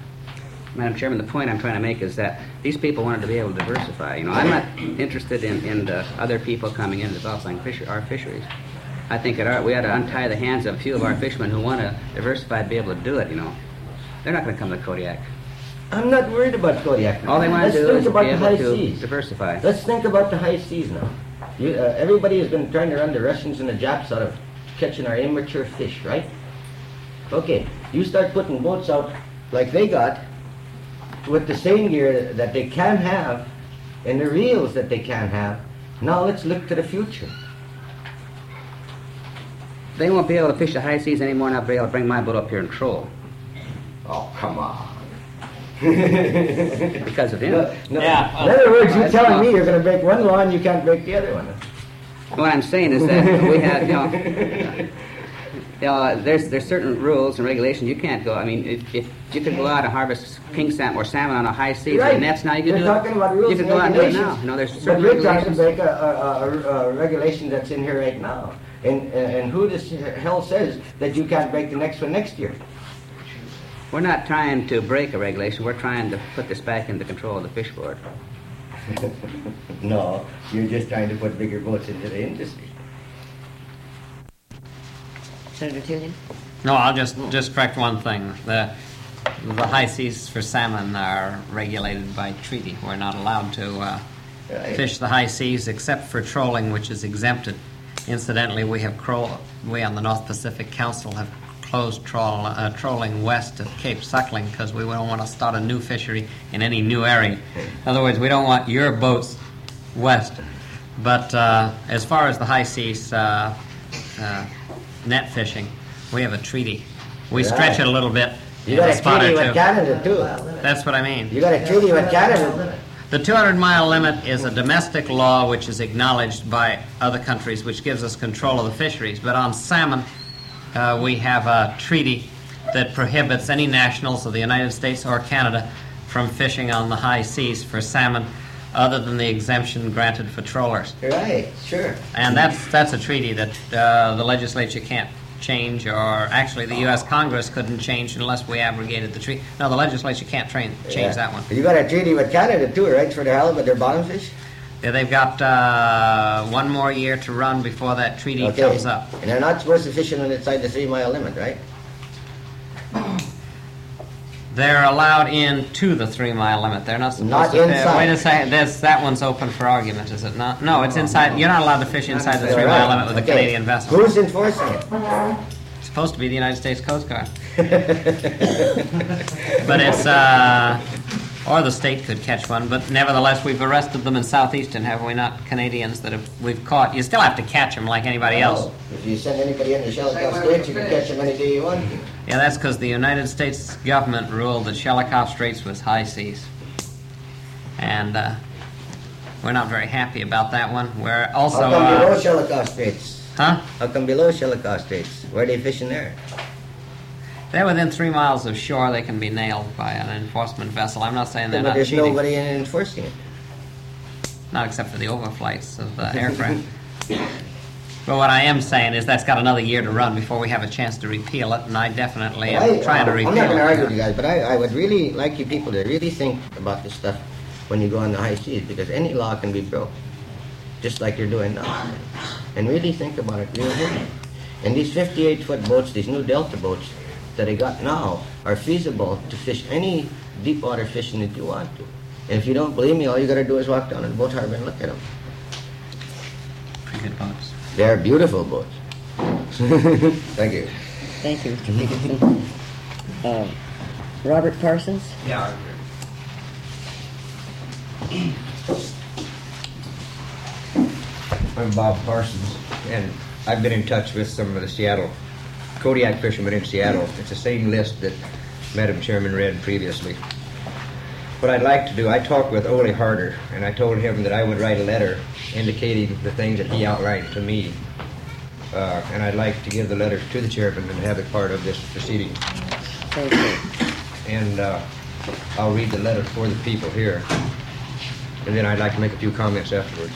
Madam Chairman, the point I'm trying to make is that these people wanted to be able to diversify. You know, I'm not interested in the other people coming in and developing our fisheries. I think we ought to untie the hands of a few of our fishermen who want to diversify to be able to do it, you know. They're not going to come to Kodiak. I'm not worried about Kodiak. All they want Let's to do think is be about the able high to seas. diversify. Let's think about the high seas now. Everybody has been trying to run the Russians and the Japs out of catching our immature fish, right? Okay, you start putting boats out like they got, with the same gear that they can have, and the reels that they can have. Now let's look to the future. They won't be able to fish the high seas anymore, and I'll be able to bring my boat up here and troll. Oh, come on. Because of him. No. Yeah, In other words, you're that's telling not- me you're going to break one law and you can't break the other one. What I'm saying is that we have, there's certain rules and regulations. You can't go. I mean, if you could go out and harvest king salmon or salmon on a high seas Right. and nets now, you can They're do talking it. about rules You can and go out and do it regulations. now. No, there's But certain we're trying to regulations. break a regulation that's in here right now. And who the hell says that you can't break the next one next year? We're not trying to break a regulation. We're trying to put this back into control of the fish board. No, you're just trying to put bigger boats into the industry. Senator Tillian? No, I'll just correct one thing. The high seas for salmon are regulated by treaty. We're not allowed to fish the high seas except for trolling, which is exempted. Incidentally, we on the North Pacific Council have closed trolling west of Cape Suckling because we don't want to start a new fishery in any new area. In other words, we don't want your boats west. But as far as the high seas net fishing, we have a treaty. We stretch it a little bit. You in got a a spot treaty or with two. Canada too. That's what I mean. You got a treaty with Canada. The 200-mile limit is a domestic law which is acknowledged by other countries, which gives us control of the fisheries. But on salmon, we have a treaty that prohibits any nationals of the United States or Canada from fishing on the high seas for salmon, other than the exemption granted for trawlers. Right, sure. And that's a treaty that the legislature can't change, or actually the U.S. Congress couldn't change unless we abrogated the treaty. No, the legislature can't change that one. You got a treaty with Canada too, right, for the halibut, their bottom fish? Yeah, they've got one more year to run before that treaty comes up. And they're not supposed to fish inside the 3-mile limit, right? They're allowed into the 3-mile limit. They're not supposed Not to. inside. Wait a second. That one's open for argument, is it not? No, it's inside. You're not allowed to fish inside the 3-mile limit with a Canadian vessel. Who's enforcing it? It's supposed to be the United States Coast Guard. But it's, or the state could catch one, but nevertheless, we've arrested them in Southeastern, have we not? Canadians that we've caught. You still have to catch them like anybody else. If you send anybody in the Shelikof Straits, you can catch them any day you want. Yeah, that's because the United States government ruled that Shelikof Straits was high seas. And we're not very happy about that one. We're also... How come below Shelikof Straits? Huh? How come below Shelikof Straits? Where are they fishing there? They're within 3 miles of shore. They can be nailed by an enforcement vessel. I'm not saying they're But not there's cheating. nobody enforcing it. Not except for the overflights of aircraft. But what I am saying is that's got another year to run before we have a chance to repeal it, and I definitely am trying to repeal it. I'm not going to argue with you guys, but I would really like you people to really think about this stuff when you go on the high seas, because any law can be broke, just like you're doing now. And really think about it real good. And these 58-foot boats, these new Delta boats that I got now, are feasible to fish any deep water fishing that you want to. And if you don't believe me, all you got to do is walk down to the boat harbor and look at them. Pretty good boats. They're beautiful boats. Thank you. Thank you, Mr. Dickinson. Robert Parsons? Yeah. I'm Bob Parsons, and I've been in touch with some of the Seattle Kodiak fishermen in Seattle. It's the same list that Madam Chairman read previously. What I'd like to do, I talked with Ole Harder, and I told him that I would write a letter indicating the things that he outlined to me. And I'd like to give the letter to the chairman and have it part of this proceeding. Thank you. And I'll read the letter for the people here, and then I'd like to make a few comments afterwards.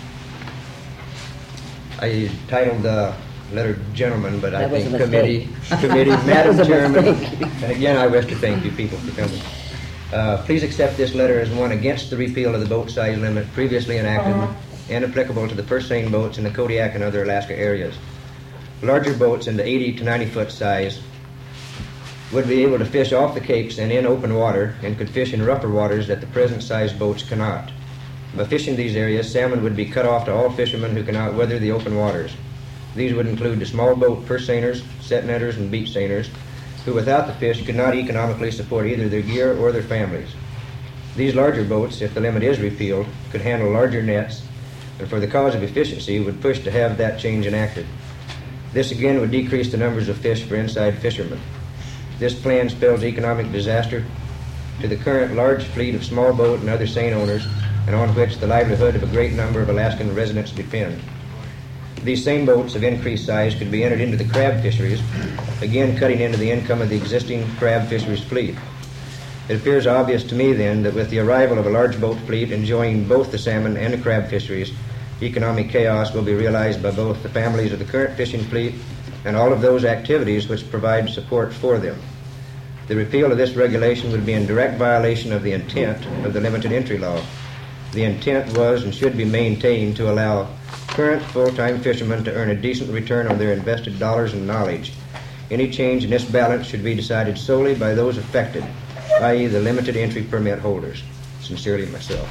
I titled the letter "Gentlemen," but I That was think a mistake. committee, That Madam was a Chairman. mistake. And again, I wish to thank you people for coming. Please accept this letter as one against the repeal of the boat size limit previously enacted and applicable to the purse seine boats in the Kodiak and other Alaska areas. Larger boats in the 80 to 90 foot size would be able to fish off the capes and in open water, and could fish in rougher waters that the present size boats cannot. By fishing these areas, salmon would be cut off to all fishermen who cannot weather the open waters. These would include the small boat purse seiners, set netters, and beach seiners, who without the fish could not economically support either their gear or their families. These larger boats, if the limit is repealed, could handle larger nets, and for the cause of efficiency would push to have that change enacted. This again would decrease the numbers of fish for inside fishermen. This plan spells economic disaster to the current large fleet of small boat and other seine owners, and on which the livelihood of a great number of Alaskan residents depend. These same boats of increased size could be entered into the crab fisheries, again cutting into the income of the existing crab fisheries fleet. It appears obvious to me then that with the arrival of a large boat fleet enjoying both the salmon and the crab fisheries, economic chaos will be realized by both the families of the current fishing fleet and all of those activities which provide support for them. The repeal of this regulation would be in direct violation of the intent of the limited entry law. The intent was and should be maintained to allow current full-time fishermen to earn a decent return on their invested dollars and knowledge. Any change in this balance should be decided solely by those affected, i.e. the limited entry permit holders. Sincerely, myself.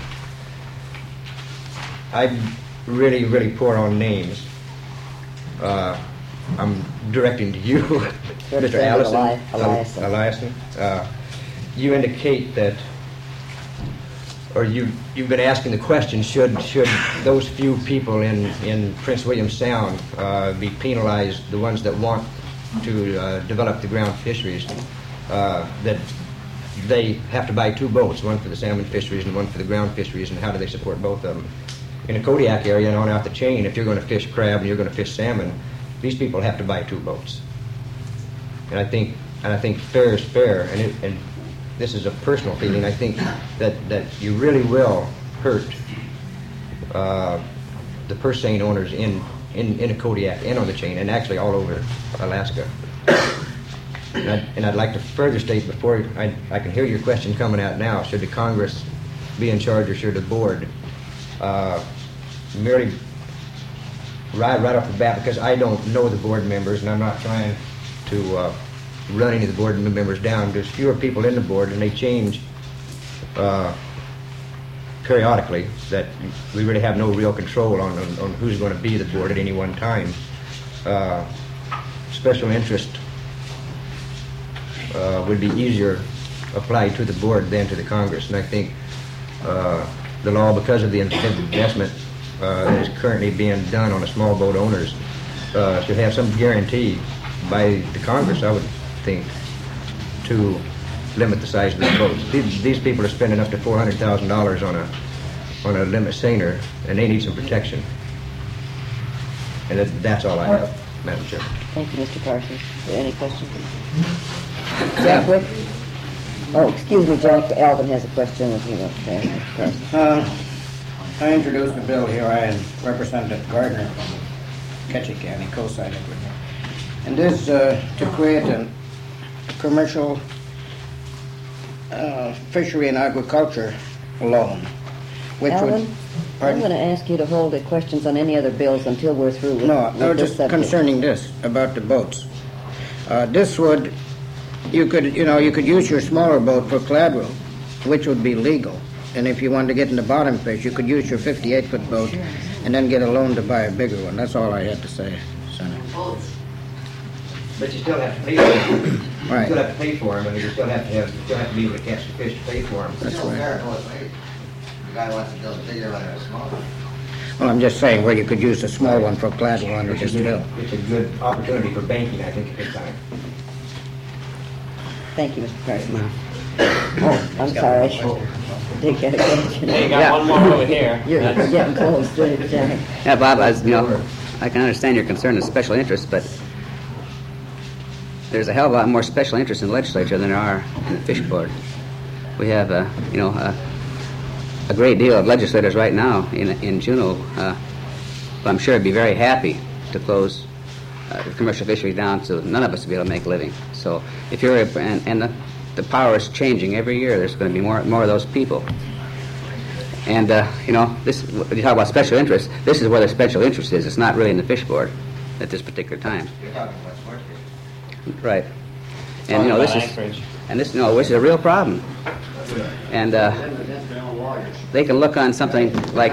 I'm really, really poor on names. I'm directing to you, Mr. Eliason. You indicate that, or you've been asking the question, should those few people in Prince William Sound be penalized, the ones that want to develop the ground fisheries, that they have to buy two boats, one for the salmon fisheries and one for the ground fisheries, and how do they support both of them? In the Kodiak area and on out the chain, if you're going to fish crab and you're going to fish salmon, these people have to buy two boats. And I think fair is fair, and this is a personal feeling. I think that you really will hurt the purse seine owners in the Kodiak and on the chain, and actually all over Alaska. And I'd like to further state before I can hear your question coming out now, should the Congress be in charge or should the board? Merely right off the bat, because I don't know the board members and I'm not trying to run any of the board members down. There's fewer people in the board and they change periodically, that we really have no real control on who's going to be the board at any one time. Special interest would be easier applied to the board than to the Congress, and I think the law, because of the investment that is currently being done on the small boat owners, should have some guarantee by the Congress, I would think, to limit the size of the boats. These people are spending up to $400,000 on a limit seiner, and they need some protection. And that's all I have, Madam Chairman. Thank you, Mr. Parsons. Any questions? Jack Wick? Oh, excuse me, Jack. Alvin has a question if you want to ask Mr. Parsons. I introduced the bill here. I and Representative Gardner from Ketchikan co-signed it with me. And this to create a commercial fishery and agriculture loan, which Alvin, would... I'm going to ask you to hold the questions on any other bills until we're through with, No, with this just subject. concerning this, about the boats. This would, you could use your smaller boat for collateral, which would be legal. And if you wanted to get in the bottom fish, you could use your 58-foot boat and then get a loan to buy a bigger one. That's all I had to say, Senator. But you still have to pay for them. Right. You still have to pay for them, and you still have to be able to catch the fish to pay for them. That's right. The guy wants to build a bigger one or a smaller one. Well, I'm just saying where you could use the small one for collateral under this bill. It's a good opportunity for banking, I think, at this time. Thank you, Mr. Parsons. Oh, I'm sorry. Did get a question. Hey, you got one more over here. You're getting close to it, Jack. Yeah, Bob, I can understand your concern in special interests, but there's a hell of a lot more special interests in the legislature than there are in the fish board. We have, a great deal of legislators right now in Juneau, who I'm sure would be very happy to close the commercial fishery down so none of us will be able to make a living. So if you're, and the power is changing every year, there's going to be more of those people. And, this, when you talk about special interest, this is where the special interest is. It's not really in the fish board at this particular time. You're talking about sports fish. Right. And, this is a real problem. And they can look on something like.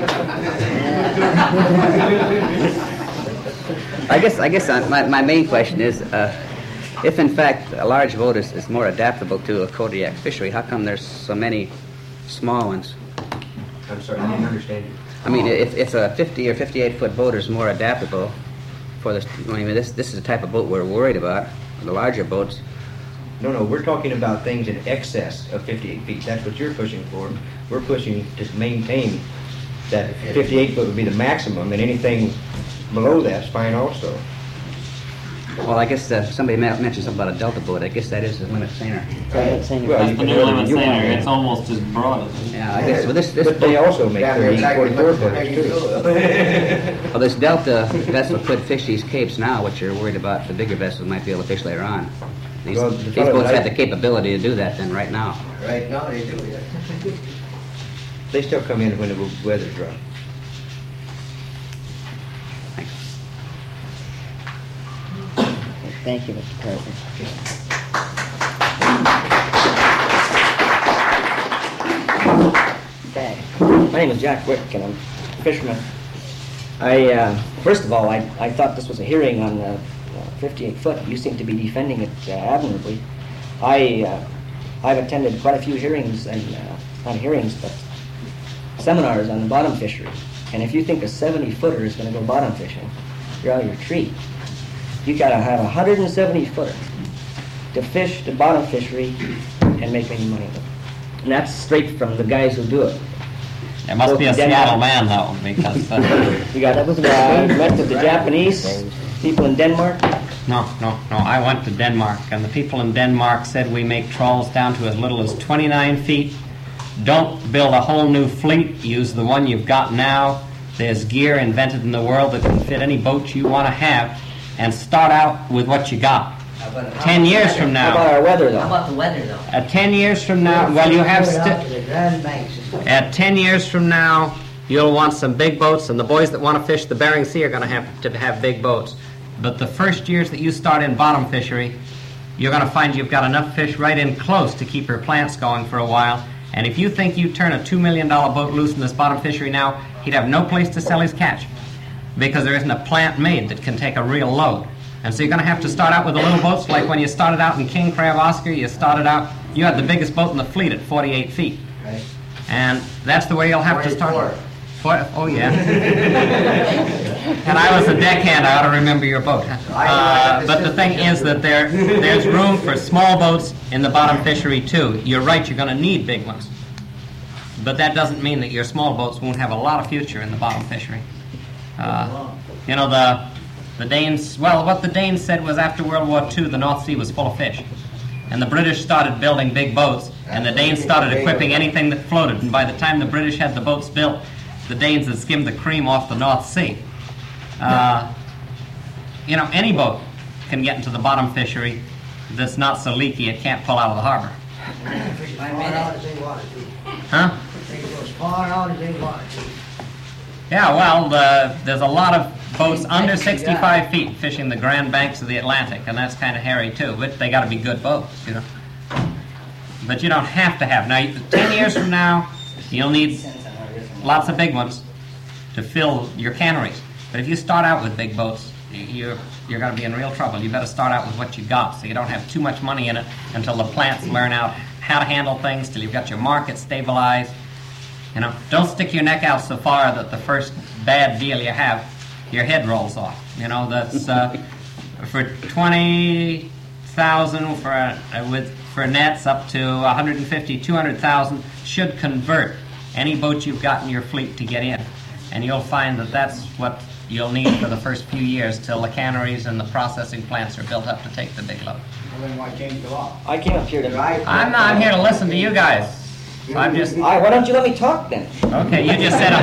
I guess my main question is, if in fact a large boat is more adaptable to a Kodiak fishery, how come there's so many small ones? I'm sorry, I didn't understand you. I mean, if a 50 or 58 foot boat is more adaptable for this, I mean, this is the type of boat we're worried about. The larger boats. No, we're talking about things in excess of 58 feet. That's what you're pushing for. We're pushing to maintain that 58 foot would be the maximum, and anything below that's fine also. Well, I guess somebody mentioned something about a delta boat. I guess that is the limit seiner. Well, That's the new limit seiner. It's almost as broad as Yeah, I guess. Well, this but they also make 30, 44 footers too. Well, this delta vessel could fish these capes now, which you're worried about. The bigger vessels might be able to fish later on. These boats have the capability to do that then right now. Right now they do, yeah. They still come in when the weather's rough. Thank you, Mr. President. Okay. My name is Jack Wick, and I'm a fisherman. First of all, I thought this was a hearing on 58 foot. You seem to be defending it admirably. I've attended quite a few hearings, and not hearings, but seminars on the bottom fishery. And if you think a 70-footer is going to go bottom fishing, you're out of your tree. You got to have a 170-footer to fish the bottom fishery and make any money with it. And that's straight from the guys who do it. There must be a Seattle man, though, because... You got that was I met with the Japanese people in Denmark. No. I went to Denmark, and the people in Denmark said we make trawls down to as little as 29 feet. Don't build a whole new fleet. Use the one you've got now. There's gear invented in the world that can fit any boat you want to have, and start out with what you got. 10 years from now. How about our weather, though? How about the weather, though? At 10 years from now, well, you have at 10 years from now, you'll want some big boats, and the boys that want to fish the Bering Sea are going to have big boats. But the first years that you start in bottom fishery, you're going to find you've got enough fish right in close to keep your plants going for a while. And if you think you turn a $2 million boat loose in this bottom fishery now, he'd have no place to sell his catch, because there isn't a plant made that can take a real load. And so you're going to have to start out with the little boats, like when you started out in King Crab Oscar, you had the biggest boat in the fleet at 48 feet. Right. And that's the way you'll have to start. 44. Oh, yeah. And I was a deckhand, I ought to remember your boat. But the thing is that there's room for small boats in the bottom fishery, too. You're right, you're going to need big ones. But that doesn't mean that your small boats won't have a lot of future in the bottom fishery. The Danes, well, what the Danes said was after World War II, the North Sea was full of fish. And the British started building big boats, and the Danes started equipping anything that floated. And by the time the British had the boats built, the Danes had skimmed the cream off the North Sea. Any boat can get into the bottom fishery that's not so leaky it can't pull out of the harbor. As far out as they want to. Huh? They go as far out as they want to. Yeah, well, there's a lot of boats under 65 feet fishing the Grand Banks of the Atlantic, and that's kind of hairy too, but they got to be good boats, But you don't have to have. Now, 10 years from now, you'll need lots of big ones to fill your canneries. But if you start out with big boats, you're going to be in real trouble. You better start out with what you got, so you don't have too much money in it until the plants learn out how to handle things, till you've got your market stabilized. Don't stick your neck out so far that the first bad deal you have, your head rolls off. That's for 20,000 for nets up to 150, 200,000 should convert any boat you've got in your fleet to get in, and you'll find that that's what you'll need for the first few years till the canneries and the processing plants are built up to take the big load. Well, then why change the law? I came up here to... I'm here to listen to you guys. I'm just... Why don't you let me talk then? Okay, you just said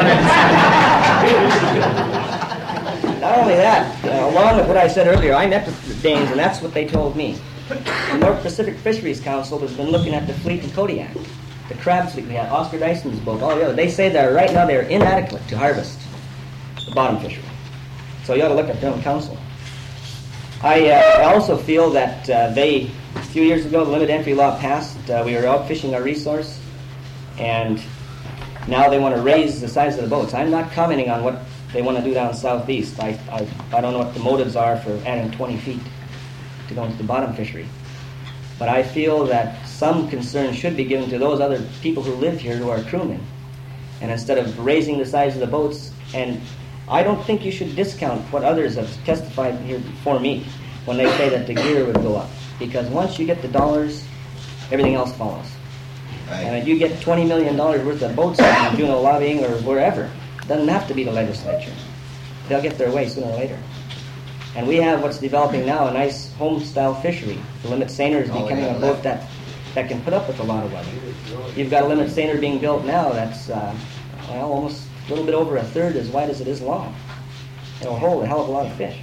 170. Not only that, along with what I said earlier, I met the Danes, and that's what they told me. The North Pacific Fisheries Council has been looking at the fleet in Kodiak. The crab fleet we had, Oscar Dyson's boat, all the other. They say that right now they're inadequate to harvest the bottom fishery. So you ought to look at their own council. I also feel that a few years ago, the limited entry law passed. We were out fishing our resource. And now they want to raise the size of the boats. I'm not commenting on what they want to do down southeast. I don't know what the motives are for adding 20 feet to go into the bottom fishery. But I feel that some concern should be given to those other people who live here who are crewmen. And instead of raising the size of the boats, and I don't think you should discount what others have testified here before me when they say that the gear would go up. Because once you get the dollars, everything else follows. Right. And if you get $20 million worth of boats and do no lobbying or wherever, it doesn't have to be the legislature. They'll get their way sooner or later. And we have what's developing now, a nice home-style fishery. The Limit Seiner is becoming a boat that can put up with a lot of weather. You've got a Limit Seiner being built now that's almost a little bit over a third as wide as it is long. It'll hold a hell of a lot of fish.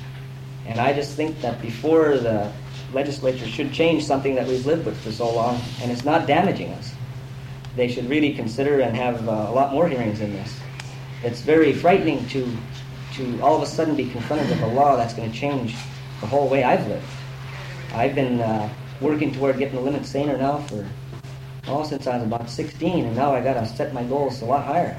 And I just think that before the legislature should change something that we've lived with for so long, and it's not damaging us, they should really consider and have a lot more hearings in this. It's very frightening to all of a sudden be confronted with a law that's going to change the whole way I've lived. I've been working toward getting the Limit Seiner now since I was about 16, and now I got to set my goals a lot higher.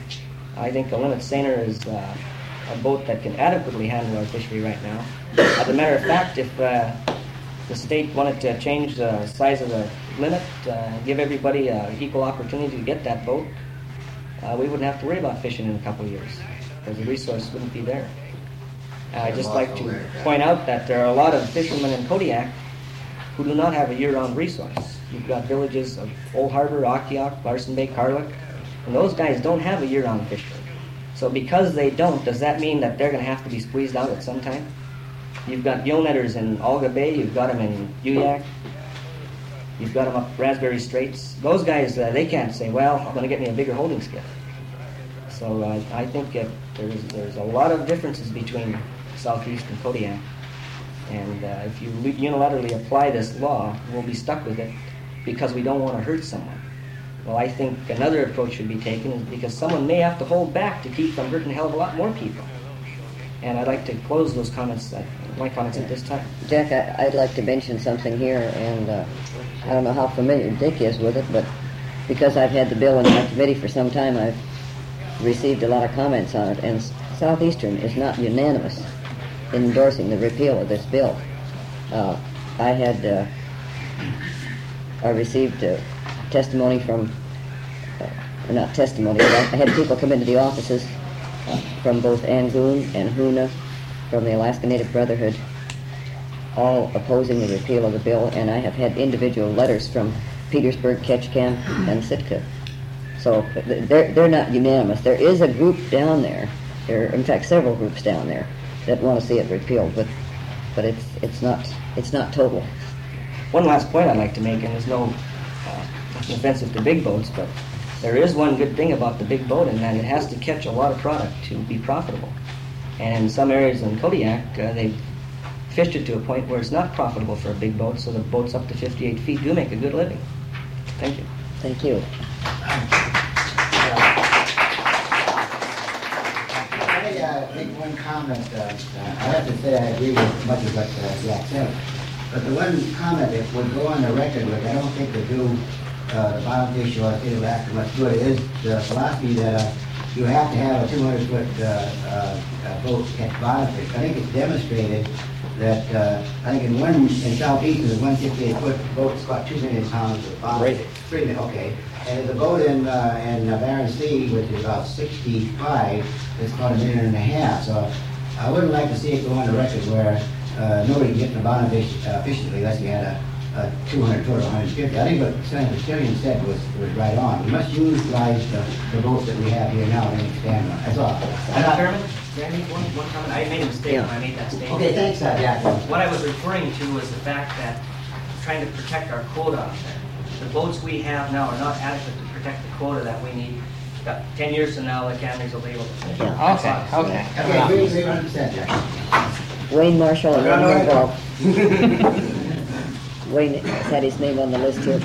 I think the Limit Seiner is a boat that can adequately handle our fishery right now. As a matter of fact, if the state wanted to change the size of the limit, give everybody equal opportunity to get that boat, we wouldn't have to worry about fishing in a couple of years, because the resource wouldn't be there. I'd just like to point out that there are a lot of fishermen in Kodiak who do not have a year-round resource. You've got villages of Old Harbor, Akiak, Larson Bay, Carlick, and those guys don't have a year-round fishery. So because they don't, does that mean that they're going to have to be squeezed out at some time? You've got gill netters in Olga Bay, you've got them in Uyak, you've got them up Raspberry Straits. Those guys, they can't say, well, I'm going to get me a bigger holding skiff. So I think there's a lot of differences between Southeast and Kodiak. And if you unilaterally apply this law, we'll be stuck with it because we don't want to hurt someone. Well, I think another approach should be taken is because someone may have to hold back to keep from hurting a hell of a lot more people. And I'd like to close those comments, my comments at this time. Jack, I'd like to mention something here, and I don't know how familiar Dick is with it, but because I've had the bill in my committee for some time, I've received a lot of comments on it, and Southeastern is not unanimous in endorsing the repeal of this bill. I received testimony from, not testimony, but I had people come into the offices from both Angoon and Hoona, from the Alaska Native Brotherhood, all opposing the repeal of the bill, and I have had individual letters from Petersburg, Ketchikan, and Sitka. So they're not unanimous. There is a group down there, in fact several groups down there, that want to see it repealed, but it's not total. One last point I'd like to make, and there's no offensive to big boats, but there is one good thing about the big boat, in that it has to catch a lot of product to be profitable. And in some areas in Kodiak, they've fished it to a point where it's not profitable for a big boat, so the boats up to 58 feet do make a good living. Thank you. Thank you. I make one comment. I have to say I agree with much of what Jack said. But the one comment that would go on the record, which I don't think would do the bottom fish or the Alaska much good, is the philosophy that you have to have a 200-foot boat to catch bottom fish. I think it's demonstrated that I think in Southeast there's 158-foot boat that's about 2 million pounds of bottom fish. 3 million, okay. And there's a boat in Barents Sea, which is about 65, it's about 1.5 million. So I wouldn't like to see it go on the record where nobody can get in the bottom fish efficiently unless you had a 200 foot or 150. I think what Senator Stillion said was right on. We must utilize the boats that we have here now and expand them. That's all. Mr. Chairman, can I make one comment? I made a mistake when I made that statement. Okay, thanks, Jack. What I was referring to was the fact that trying to protect our quota out there. The boats we have now are not adequate to protect the quota that we need. 10 years from now, the Camrys will be able to fish. Yeah. Okay. Okay, 100%, Jack. Wayne Marshall and Ron Ball. Wayne had his name on the list here.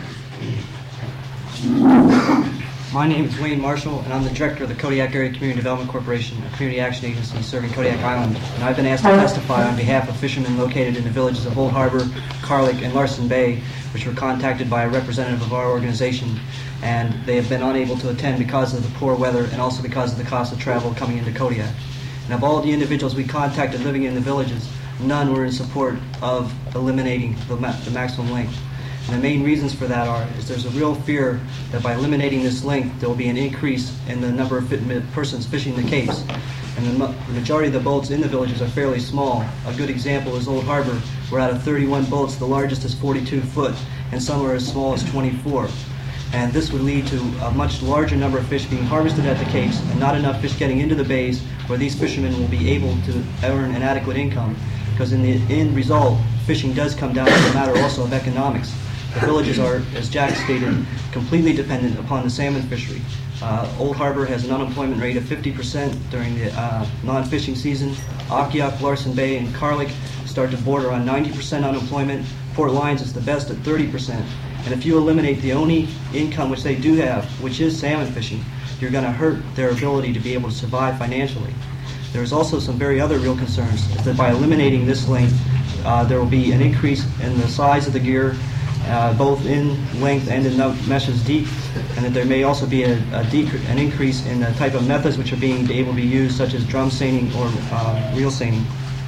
My name is Wayne Marshall, and I'm the director of the Kodiak Area Community Development Corporation, a community action agency serving Kodiak Island. And I've been asked to testify on behalf of fishermen located in the villages of Old Harbor, Carlick, and Larson Bay, which were contacted by a representative of our organization and they have been unable to attend because of the poor weather and also because of the cost of travel coming into Kodiak. And of all the individuals we contacted living in the villages, none were in support of eliminating the maximum length. And the main reasons for that is there's a real fear that by eliminating this length, there will be an increase in the number of persons fishing the capes. And the majority of the boats in the villages are fairly small. A good example is Old Harbor, where out of 31 boats, the largest is 42 foot, and some are as small as 24. And this would lead to a much larger number of fish being harvested at the capes and not enough fish getting into the bays where these fishermen will be able to earn an adequate income. Because in the end result, fishing does come down to a matter also of economics. The villages are, as Jack stated, completely dependent upon the salmon fishery. Old Harbor has an unemployment rate of 50% during the non-fishing season. Akiak, Larson Bay, and Carlick start to border on 90% unemployment. Port Lyons is the best at 30%. And if you eliminate the only income which they do have, which is salmon fishing, you're going to hurt their ability to be able to survive financially. There's also some very other real concerns, is that by eliminating this length, there will be an increase in the size of the gear, both in length and in meshes deep, and that there may also be an increase in the type of methods which are being able to be used, such as drum seining or reel seining.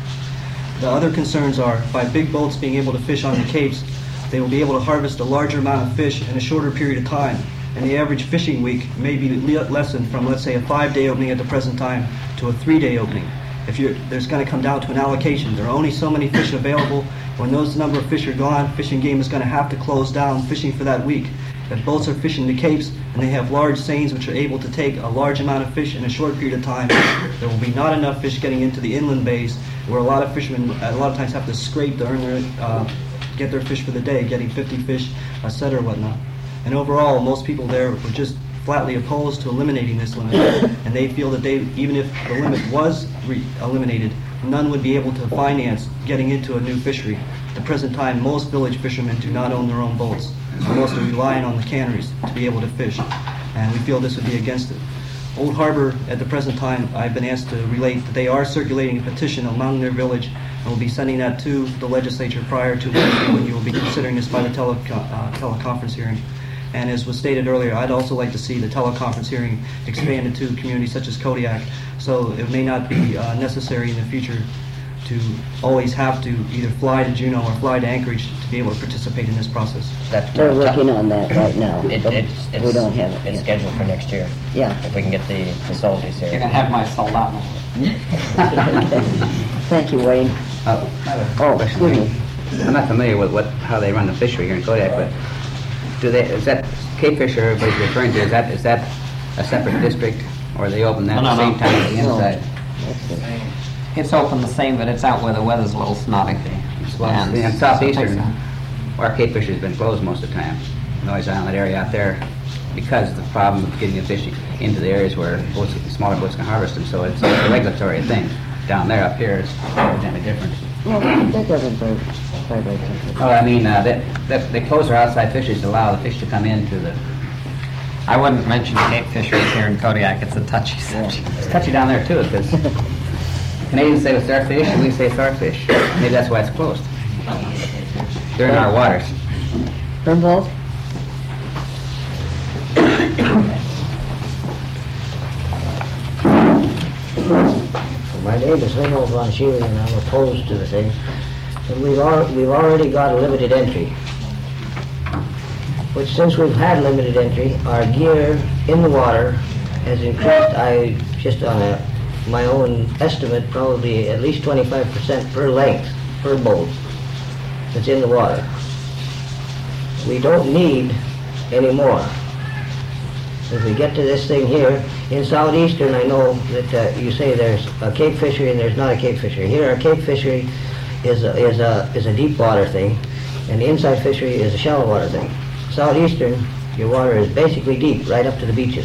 The other concerns are, by big boats being able to fish on the capes, they will be able to harvest a larger amount of fish in a shorter period of time, and the average fishing week may be lessened from, let's say, a 5-day opening at the present time to a 3-day opening. There's going to come down to an allocation. There are only so many fish available. When those number of fish are gone, Fishing Game is going to have to close down fishing for that week. If boats are fishing the capes and they have large seines which are able to take a large amount of fish in a short period of time, there will be not enough fish getting into the inland bays, where a lot of fishermen a lot of times have to scrape to earn their get their fish for the day, getting 50 fish a set or whatnot. And overall, most people there were just flatly opposed to eliminating this limit, and they feel that even if the limit was eliminated, none would be able to finance getting into a new fishery. At the present time, most village fishermen do not own their own boats. They're mostly relying on the canneries to be able to fish, and we feel this would be against it. Old Harbor, at the present time, I've been asked to relate that they are circulating a petition among their village, and will be sending that to the legislature prior to when you will be considering this by the teleconference hearing. And as was stated earlier, I'd also like to see the teleconference hearing expanded to communities such as Kodiak, so it may not be necessary in the future to always have to either fly to Juneau or fly to Anchorage to be able to participate in this process. We're working on that right now. We don't have it. It's scheduled for next year. Yeah. If we can get the facilities here. You can have my soldado. Thank you, Wayne. Excuse me. I'm not familiar with how they run the fishery here in Kodiak, but is that Cape Fisher everybody's referring to, is that a separate district, or are they open that at the same time as the inside? It's open the same, but it's out where the weather's a little snotty. And southeastern, our Cape Fisher has been closed most of the time. Noise Island area out there, because of the problem of getting the fish into the areas where smaller boats can harvest them. So it's a regulatory thing. Down there, up here, it's evidently different. Well, that doesn't vibrate. Oh, I mean, they close their outside fisheries to allow the fish to come into the... I wouldn't mention Cape fisheries here in Kodiak. It's a touchy subject. It's touchy down there, too, because Canadians say it's their fish, and we say it's our fish. Maybe that's why it's closed. They're in our waters. Humboldt? My name is Lino von Schiele, and I'm opposed to the thing. And we've already got a limited entry. Which, since we've had limited entry, our gear in the water has increased. I just on my own estimate, probably at least 25% per length per boat that's in the water. We don't need any more. If we get to this thing here, in southeastern, I know that you say there's a Cape fishery and there's not a Cape fishery. Here, our Cape fishery is a deep water thing, and the inside fishery is a shallow water thing. Southeastern, your water is basically deep, right up to the beaches,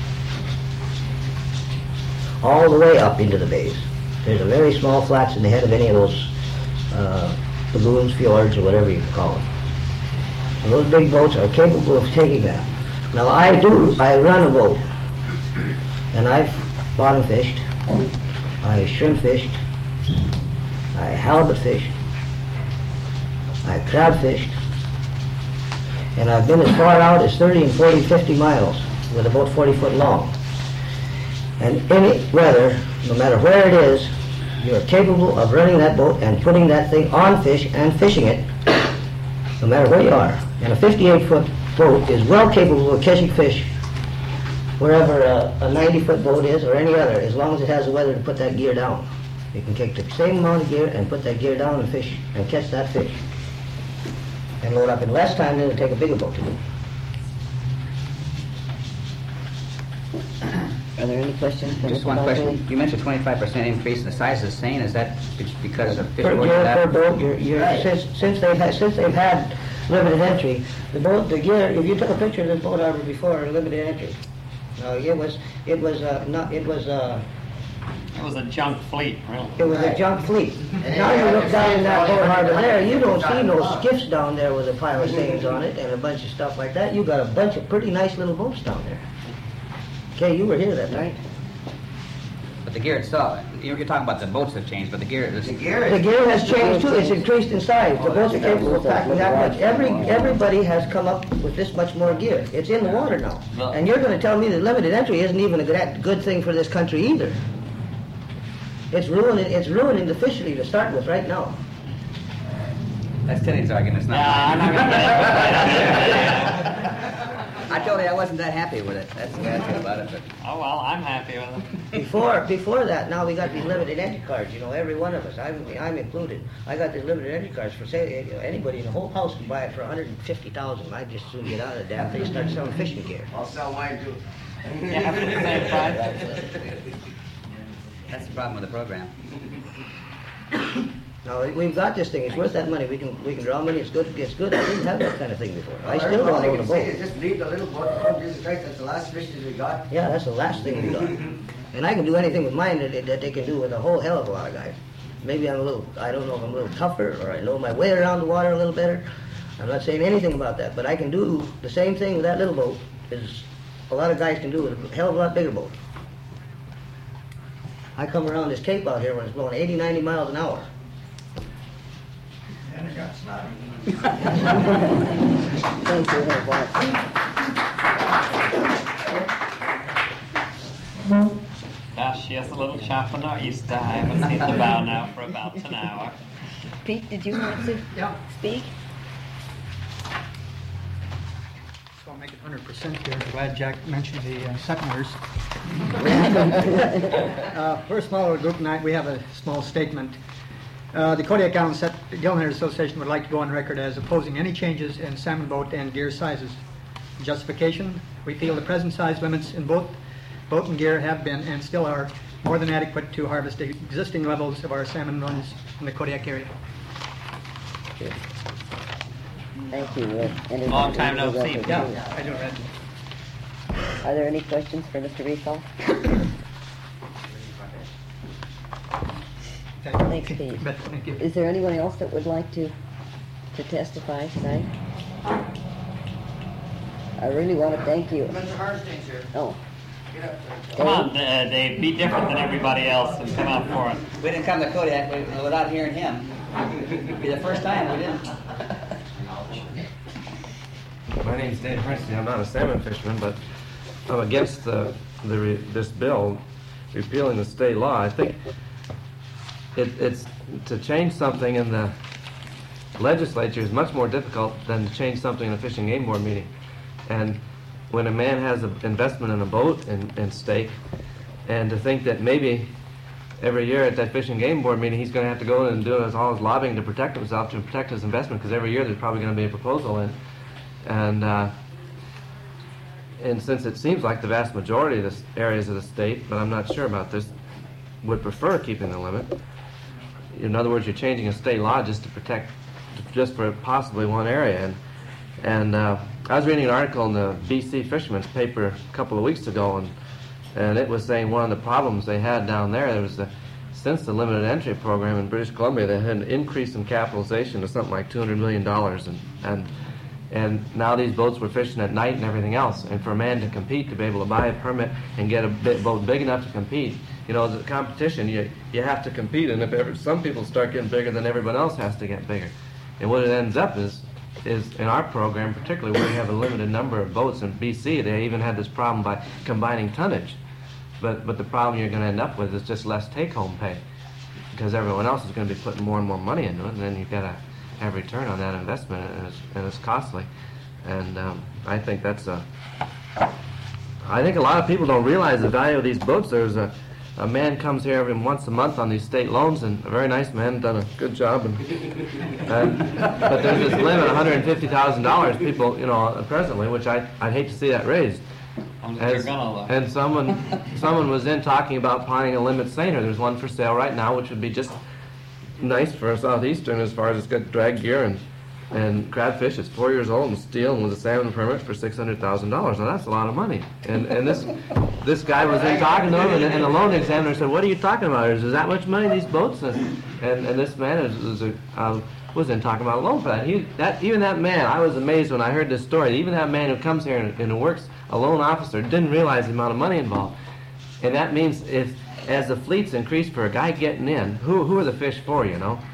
all the way up into the bays. There's a very small flats in the head of any of those lagoons, fjords, or whatever you call them. So those big boats are capable of taking that. Now I run a boat, and I've bottom fished, I shrimp fished, I halibut fished, I crab fished, And I've been as far out as 30 and 40, 50 miles with a boat 40 foot long. And any weather, no matter where it is, you're capable of running that boat and putting that thing on fish and fishing it, no matter where you are. And a 58-foot boat is well capable of catching fish wherever a 90-foot boat is or any other, as long as it has the weather to put that gear down. You can take the same amount of gear and put that gear down and fish and catch that fish. And load up in less time than it'll take a bigger boat to do. Are there any questions? Just one question. You mentioned 25% increase in the size of the seine. Is that because of fish Per boats? gear, per boat, since they've had limited entry, the gear. If you took a picture of this boat harbor before limited entry, it was a junk fleet, really. It was a junk fleet. Now you look down in that boat harbor there, you don't see no skiffs down there with a pile of seines on it and a bunch of stuff like that. You got a bunch of pretty nice little boats down there. Okay, you were here that night. But the gear itself, you're talking about the boats have changed, but the gear has changed too. It's increased in size. The boats are capable of packing that much. Everybody has come up with this much more gear. It's in the water now. And you're going to tell me that limited entry isn't even a good thing for this country either. It's ruining the fishery to start with right now. That's Teddy's argument. It's not I told you I wasn't that happy with it. That's the way I feel about it. But. Oh, well, I'm happy with it. Before that, now we got these limited entry cards, every one of us, I'm included. I got these limited entry cards for sale. Anybody in the whole house can buy it for $150,000. I just soon get out of the damn thing and start selling fishing gear. I'll sell mine too. Yeah, for the same price. That's the problem with the program. No, we've got this thing. It's worth that money. We can draw money. It's good. It's good. I didn't have that kind of thing before. I still don't own a boat. Just leave the little boat. Oh, Jesus Christ, that's the last fish we got. Yeah, that's the last thing we got. And I can do anything with mine that they can do with a whole hell of a lot of guys. Maybe I don't know if I'm a little tougher or I know my way around the water a little better. I'm not saying anything about that, but I can do the same thing with that little boat as a lot of guys can do with a hell of a lot bigger boat. I come around this cape out here when it's blowing 80, 90 miles an hour. And it got snotty. Thank you, Gosh, she has a little chap on our Easter. I haven't seen the bow now for about an hour. Pete, did you want to speak? So I'll make it 100% here. Glad Jack mentioned the settlers. We're a smaller group tonight. We have a small statement. The Kodiak Island Gillners Association would like to go on record as opposing any changes in salmon boat and gear sizes. Justification: we feel the present size limits in both boat and gear have been and still are more than adequate to harvest the existing levels of our salmon runs in the Kodiak area. Thank you. Long time no see. Yeah, I do read. Are there any questions for Mr. Riesel? Thanks, Pete. Thank you. Is there anyone else that would like to testify tonight? I really want to thank you. Mr. Harstein's here. Oh. Get up. Come on, Dave, be different than everybody else and come out for it. We didn't come to Kodiak without hearing him. It'd be the first time we didn't. My name's Dave Harstein. I'm not a salmon fisherman, but I'm against this bill repealing the state law. I think it's to change something in the legislature is much more difficult than to change something in a Fish and Game Board meeting. And when a man has an investment in a boat in stake, and to think that maybe every year at that Fish and Game Board meeting he's going to have to go in and do all his lobbying to protect himself, to protect his investment, because every year there's probably going to be a proposal in. And since it seems like the vast majority of the areas of the state, but I'm not sure about this, would prefer keeping the limit. In other words, you're changing a state law just to protect, just for possibly one area. And I was reading an article in the BC Fisherman's paper a couple of weeks ago, and it was saying one of the problems they had down there was since the limited entry program in British Columbia, they had an increase in capitalization to something like $200 million, and now these boats were fishing at night and everything else. And for a man to compete, to be able to buy a permit and get a boat big enough to compete, the competition, you have to compete. And if some people start getting bigger, then everyone else has to get bigger. And what it ends up is is in our program, particularly where we have a limited number of boats in BC, they even had this problem by combining tonnage. But the problem you're going to end up with is just less take-home pay, because everyone else is going to be putting more and more money into it, and then you've got to have return on that investment, and it's costly. And I think that's I think a lot of people don't realize the value of these boats. There's a man comes here every once a month on these state loans, and a very nice man, done a good job. But there's this limit, $150,000. People, presently, which I'd hate to see that raised. And someone was in talking about buying a limit seiner. There's one for sale right now, which would be just nice for a southeastern as far as it's got drag gear and crabfish. It's 4 years old and steel and with a salmon permit for $600,000. Now that's a lot of money. And this guy was in talking to him, and the loan examiner said, "What are you talking about? Is that much money, these boats?" And this man was in talking about a loan for that. Even that man, I was amazed when I heard this story. Even that man who comes here and works, a loan officer, didn't realize the amount of money involved. And that means as the fleets increase for a guy getting in, who are the fish for,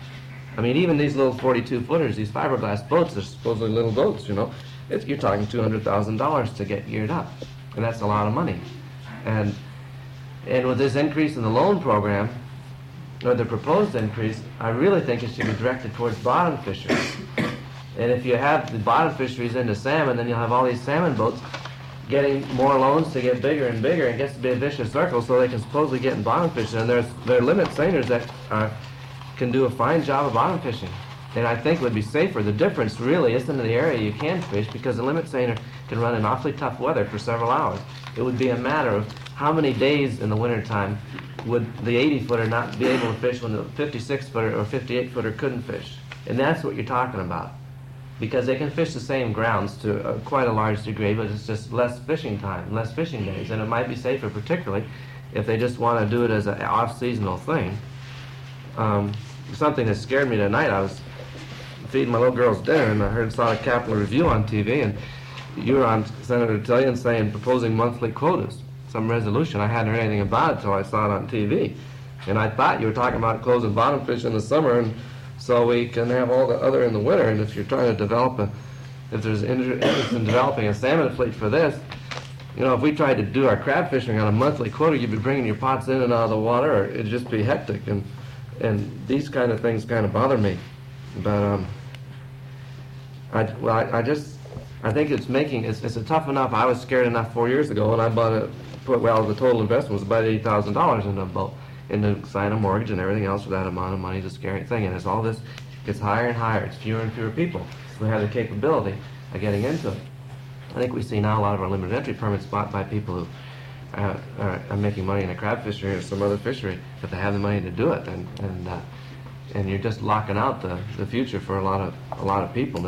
I mean, even these little 42-footers, these fiberglass boats, they're supposedly little boats, you're talking $200,000 to get geared up, and that's a lot of money. And with this increase in the loan program, or the proposed increase, I really think it should be directed towards bottom fisheries. And if you have the bottom fisheries into salmon, then you'll have all these salmon boats getting more loans to get bigger and bigger. It gets to be a vicious circle, so they can supposedly get in bottom fishing. And there are limit seiners that can do a fine job of bottom fishing, and I think it would be safer. The difference really isn't in the area you can fish, because the limit seiner can run in awfully tough weather for several hours. It would be a matter of how many days in the wintertime would the 80-footer not be able to fish when the 56-footer or 58-footer couldn't fish. And that's what you're talking about, because they can fish the same grounds to quite a large degree, but it's just less fishing time, less fishing days, and it might be safer, particularly if they just want to do it as an off-seasonal thing. Something that scared me tonight, I was feeding my little girls dinner, and I saw a Capital Review on TV, and you were on, Senator Tillian, saying proposing monthly quotas, some resolution. I hadn't heard anything about it until I saw it on TV. And I thought you were talking about closing bottom fish in the summer, and so we can have all the other in the winter. And if you're trying to if there's interest in developing a salmon fleet for this, if we tried to do our crab fishing on a monthly quota, you'd be bringing your pots in and out of the water, or it'd just be hectic. And these kind of things kind of bother me. But I think it's a tough enough. I was scared enough 4 years ago when I the total investment was about $80,000 into a boat, and to sign a mortgage and everything else for that amount of money is a scary thing. And as all this gets higher and higher, it's fewer and fewer people who have the capability of getting into it. I think we see now a lot of our limited entry permits bought by people who are making money in a crab fishery or some other fishery, but they have the money to do it, and you're just locking out the future for a lot of people.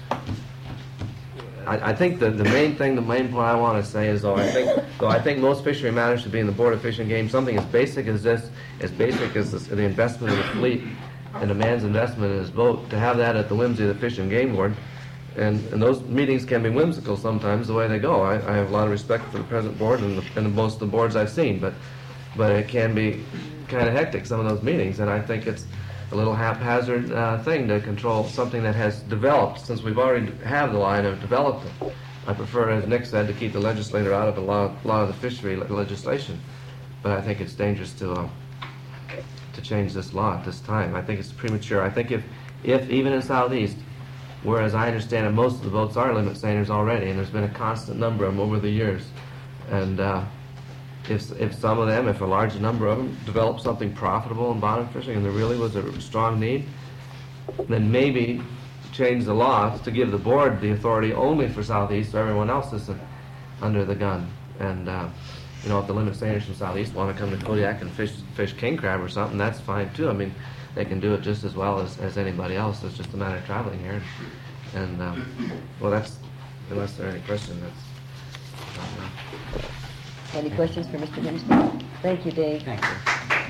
I think the main point I want to say is, I think most fishery matters should be in the Board of Fish and Game. Something as basic as this, as basic as the investment in the fleet and a man's investment in his boat, to have that at the whimsy of the Fish and Game Board. And those meetings can be whimsical sometimes, the way they go. I have a lot of respect for the present board and most of the boards I've seen, but it can be kind of hectic, some of those meetings, and I think it's a little haphazard thing to control something that has developed, since we've already have the line of developed it. I prefer, as Nick said, to keep the legislator out of a lot of the fishery legislation, but I think it's dangerous to change this law at this time. I think it's premature. I think if even in Southeast, whereas I understand that most of the boats are limit seiners already, and there's been a constant number of them over the years. And if some of them, if a large number of them, develop something profitable in bottom fishing, and there really was a strong need, then maybe change the law to give the board the authority only for Southeast, so everyone else isn't under the gun. And if the limit seiners from Southeast want to come to Kodiak and fish king crab or something, that's fine too. I mean, they can do it just as well as anybody else. It's just a matter of traveling here. And that's, unless there are any questions, Any questions for Mr. Dinsmore? Thank you, Dave. Thank you.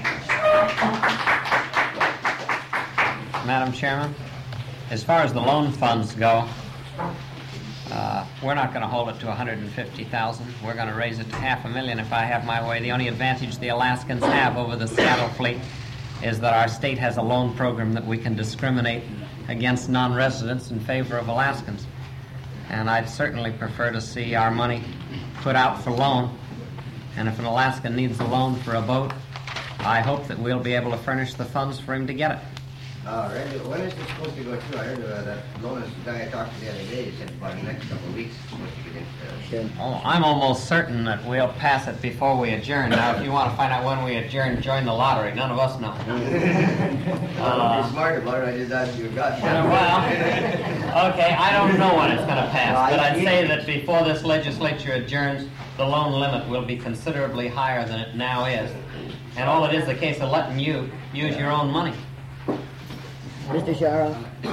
Madam Chairman, as far as the loan funds go, we're not going to hold it to $150,000. We're going to raise it to $500,000 if I have my way. The only advantage the Alaskans have over the Seattle fleet is that our state has a loan program that we can discriminate against non-residents in favor of Alaskans. And I'd certainly prefer to see our money put out for loan. And if an Alaskan needs a loan for a boat, I hope that we'll be able to furnish the funds for him to get it. Randy, when is this supposed to go through? I heard that Lonas guy I talked to the other day said about the next couple of weeks it's supposed to get in. Oh, I'm almost certain that we'll pass it before we adjourn. Now, if you want to find out when we adjourn, join the lottery. None of us know. Be smart about it. I just asked you a gut. Well, okay, I don't know when it's going to pass, but I'd say that before this legislature adjourns, the loan limit will be considerably higher than it now is. And all it is a case of letting you use your own money. Mr. Shara,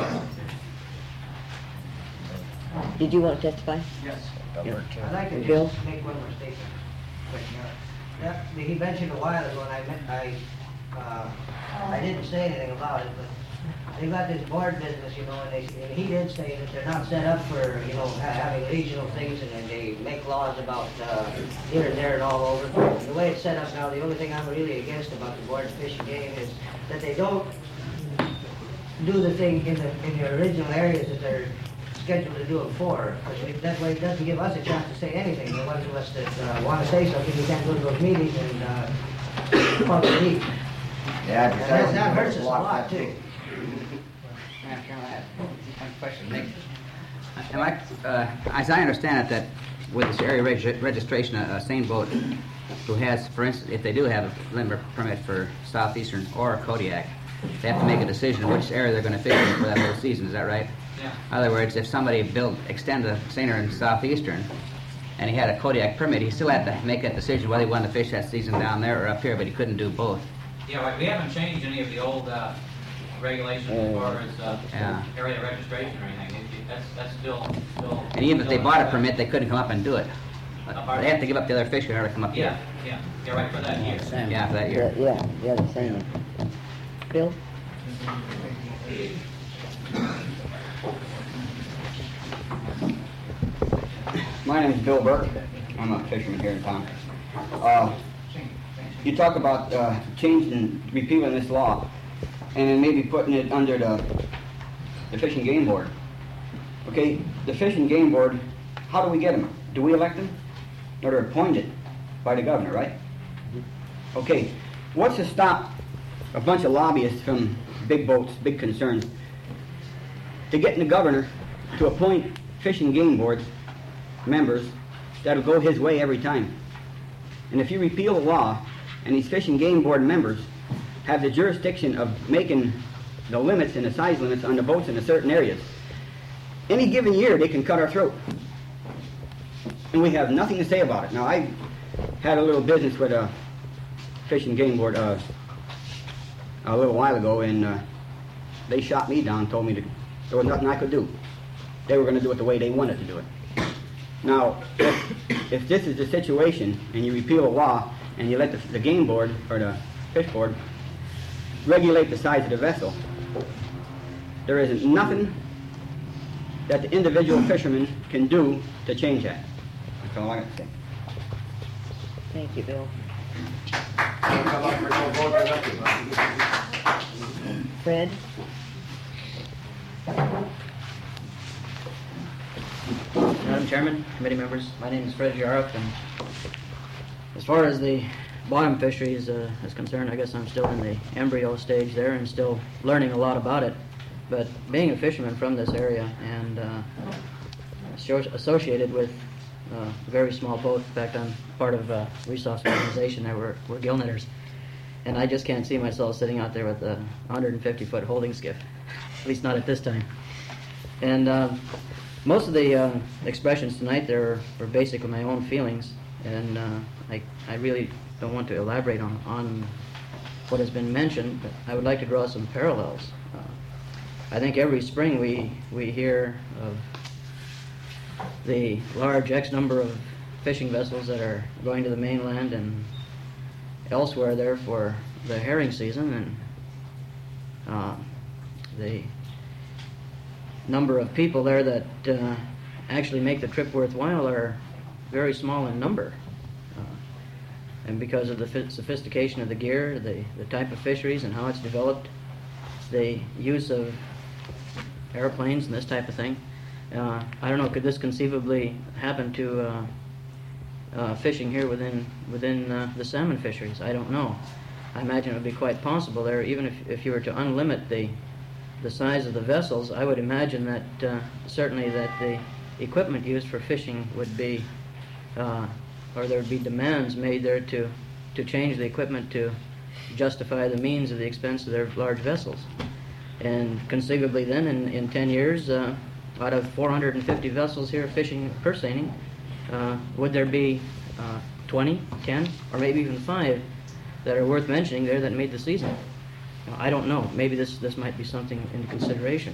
did you want to testify? Yes. Yeah. I'd like to Bill? just make one more statement. He mentioned a while ago, and I didn't say anything about it, but they got this board business, you know, and he did say that they're not set up for, you know, having regional things, and they make laws about here and there and all over. The way it's set up now, the only thing I'm really against about the Board of Fish and Game is that they don't do the thing in the original areas that they're scheduled to do it for. That way it doesn't give us a chance to say anything. The ones of us that want to say something, we can't go to those meetings and public meet. Yeah, And that hurts us a lot too. Madam Chairman, I have one question. As I understand it, that with this area registration, a seine boat who has, for instance, if they do have a limit permit for Southeastern or Kodiak, they have to make a decision which area they're going to fish in for that whole season. Is that right? Yeah. In other words, if somebody extend a seiner in Southeastern, and he had a Kodiak permit, he still had to make that decision whether he wanted to fish that season down there or up here, but he couldn't do both. Yeah, right. We haven't changed any of the old regulations as far as area registration or anything. That's still. And even if they bought a permit, they couldn't come up and do it. They have to give up the other fish in order to come up here. Yeah, right, for that year. Yeah, for that year. Yeah, the same. Bill? My name is Bill Burke. I'm a fisherman here in town. You talk about changing, repealing this law, and then maybe putting it under the Fish and Game Board. Okay, the Fish and Game Board, how do we get them? Do we elect them? Or they're appointed by the governor, right? Okay, what's to stop a bunch of lobbyists from big boats, big concerns, to getting the governor to appoint Fish and Game Boards members that'll go his way every time? And if you repeal the law, and these Fish and Game Board members have the jurisdiction of making the limits and the size limits on the boats in the certain areas, any given year they can cut our throat. And we have nothing to say about it. Now, I had a little business with a Fish and Game Board a little while ago, and they shot me down, told me there was nothing I could do. They were going to do it the way they wanted to do it. Now, if this is the situation, and you repeal a law, and you let the game board, or the fish board, regulate the size of the vessel, there isn't nothing that the individual fisherman can do to change that. That's all I got to say. Thank you, Bill. Fred? Madam Chairman, committee members, my name is Fred Jarup, and as far as the bottom fisheries is concerned, I guess I'm still in the embryo stage there and still learning a lot about it. But being a fisherman from this area and associated with a very small boat, in fact, I'm part of a resource organization that we're gill netters, and I just can't see myself sitting out there with a 150-foot holding skiff, at least not at this time. And most of the expressions tonight there were basically my own feelings, and I really don't want to elaborate on what has been mentioned, but I would like to draw some parallels. I think every spring we hear of the large X number of fishing vessels that are going to the mainland and elsewhere there for the herring season, and the number of people there that actually make the trip worthwhile are very small in number. And because of the sophistication of the gear, the type of fisheries and how it's developed, the use of airplanes and this type of thing. I don't know, could this conceivably happen to fishing here within the salmon fisheries? I don't know. I imagine it would be quite possible there, even if you were to unlimit the size of the vessels. I would imagine that certainly that the equipment used for fishing would be, or there would be demands made there to change the equipment to justify the means of the expense of their large vessels. And conceivably then, in 10 years, out of 450 vessels here fishing purse seining, would there be 20, 10, or maybe even 5 that are worth mentioning there that made the season? I don't know. Maybe this might be something in consideration.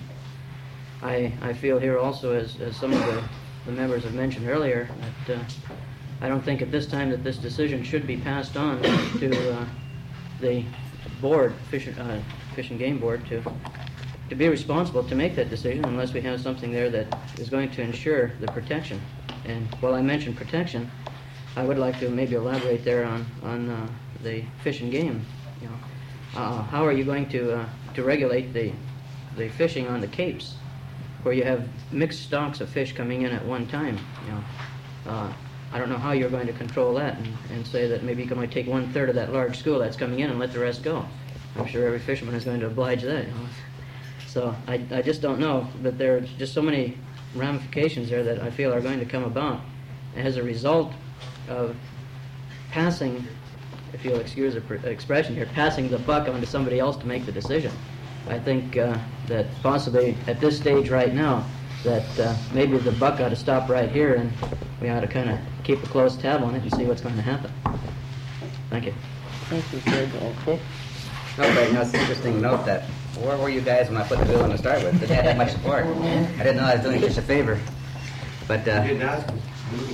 I feel here also, as some of the members have mentioned earlier, that I don't think at this time that this decision should be passed on to the board, Fish and Game Board, to be responsible to make that decision unless we have something there that is going to ensure the protection. And while I mentioned protection, I would like to maybe elaborate there on the fish and game. You know, how are you going to regulate the fishing on the capes, where you have mixed stocks of fish coming in at one time? You know, I don't know how you're going to control that and say that maybe you can only take 1/3 of that large school that's coming in and let the rest go. I'm sure every fisherman is going to oblige that. You know? So I just don't know, but there are just so many ramifications there that I feel are going to come about as a result of passing, if you'll excuse the expression here, passing the buck on to somebody else to make the decision. I think that possibly at this stage right now, that maybe the buck ought to stop right here and we ought to kind of keep a close tab on it and see what's going to happen. Thank you. Thank you, Sid. Dick? No, but you know, it's interesting to note that where were you guys when I put the bill in to start with? Did they have that much support? I didn't know I was doing just a favor. But You didn't ask us.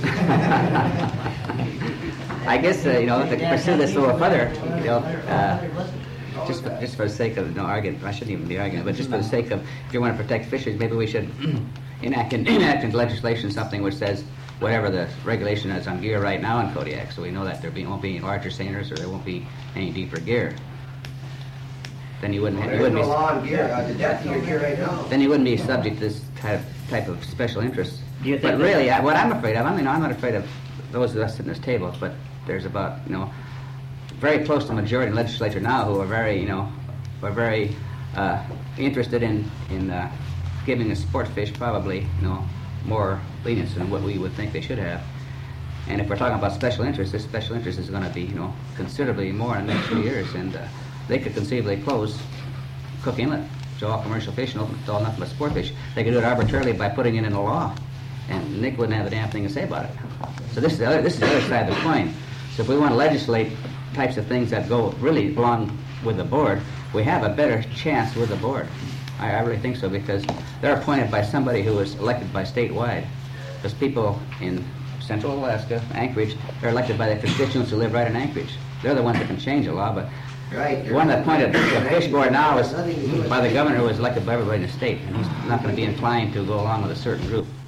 I guess, you know, to pursue this a little further, you know, just for the sake of no argument, I shouldn't even be arguing, but just for the sake of, if you want to protect fisheries, maybe we should enact in legislation something which says whatever the regulation is on gear right now in Kodiak, so we know that there won't be any larger seiners or there won't be any deeper gear. Then you wouldn't. There's no law on gear. The depth of your gear right now. Then you wouldn't be subject to this type of special interest. Do you think But really, what I'm afraid of, I mean, I'm not afraid of those of us sitting at this table, but there's about, you know, very close to the majority in the legislature now who are very, you know, are very interested in giving the sport fish probably, you know, more lenience than what we would think they should have. And if we're talking about special interest, this special interest is going to be, you know, considerably more in the next few years, and they could conceivably close Cook Inlet to all commercial fish and open it to all nothing but sport fish. They could do it arbitrarily by putting it in the law, and Nick wouldn't have a damn thing to say about it. So this is the other side of the coin. So if we want to legislate types of things that go really belong with the board, we have a better chance with the board. I really think so, because they're appointed by somebody who was elected by statewide. Because people in Central Alaska, Anchorage, they're elected by the constituents who live right in Anchorage. They're the ones that can change the law, but the one that appointed the fish board now is by the governor who was elected by everybody in the state, and he's not going to be inclined to go along with a certain group.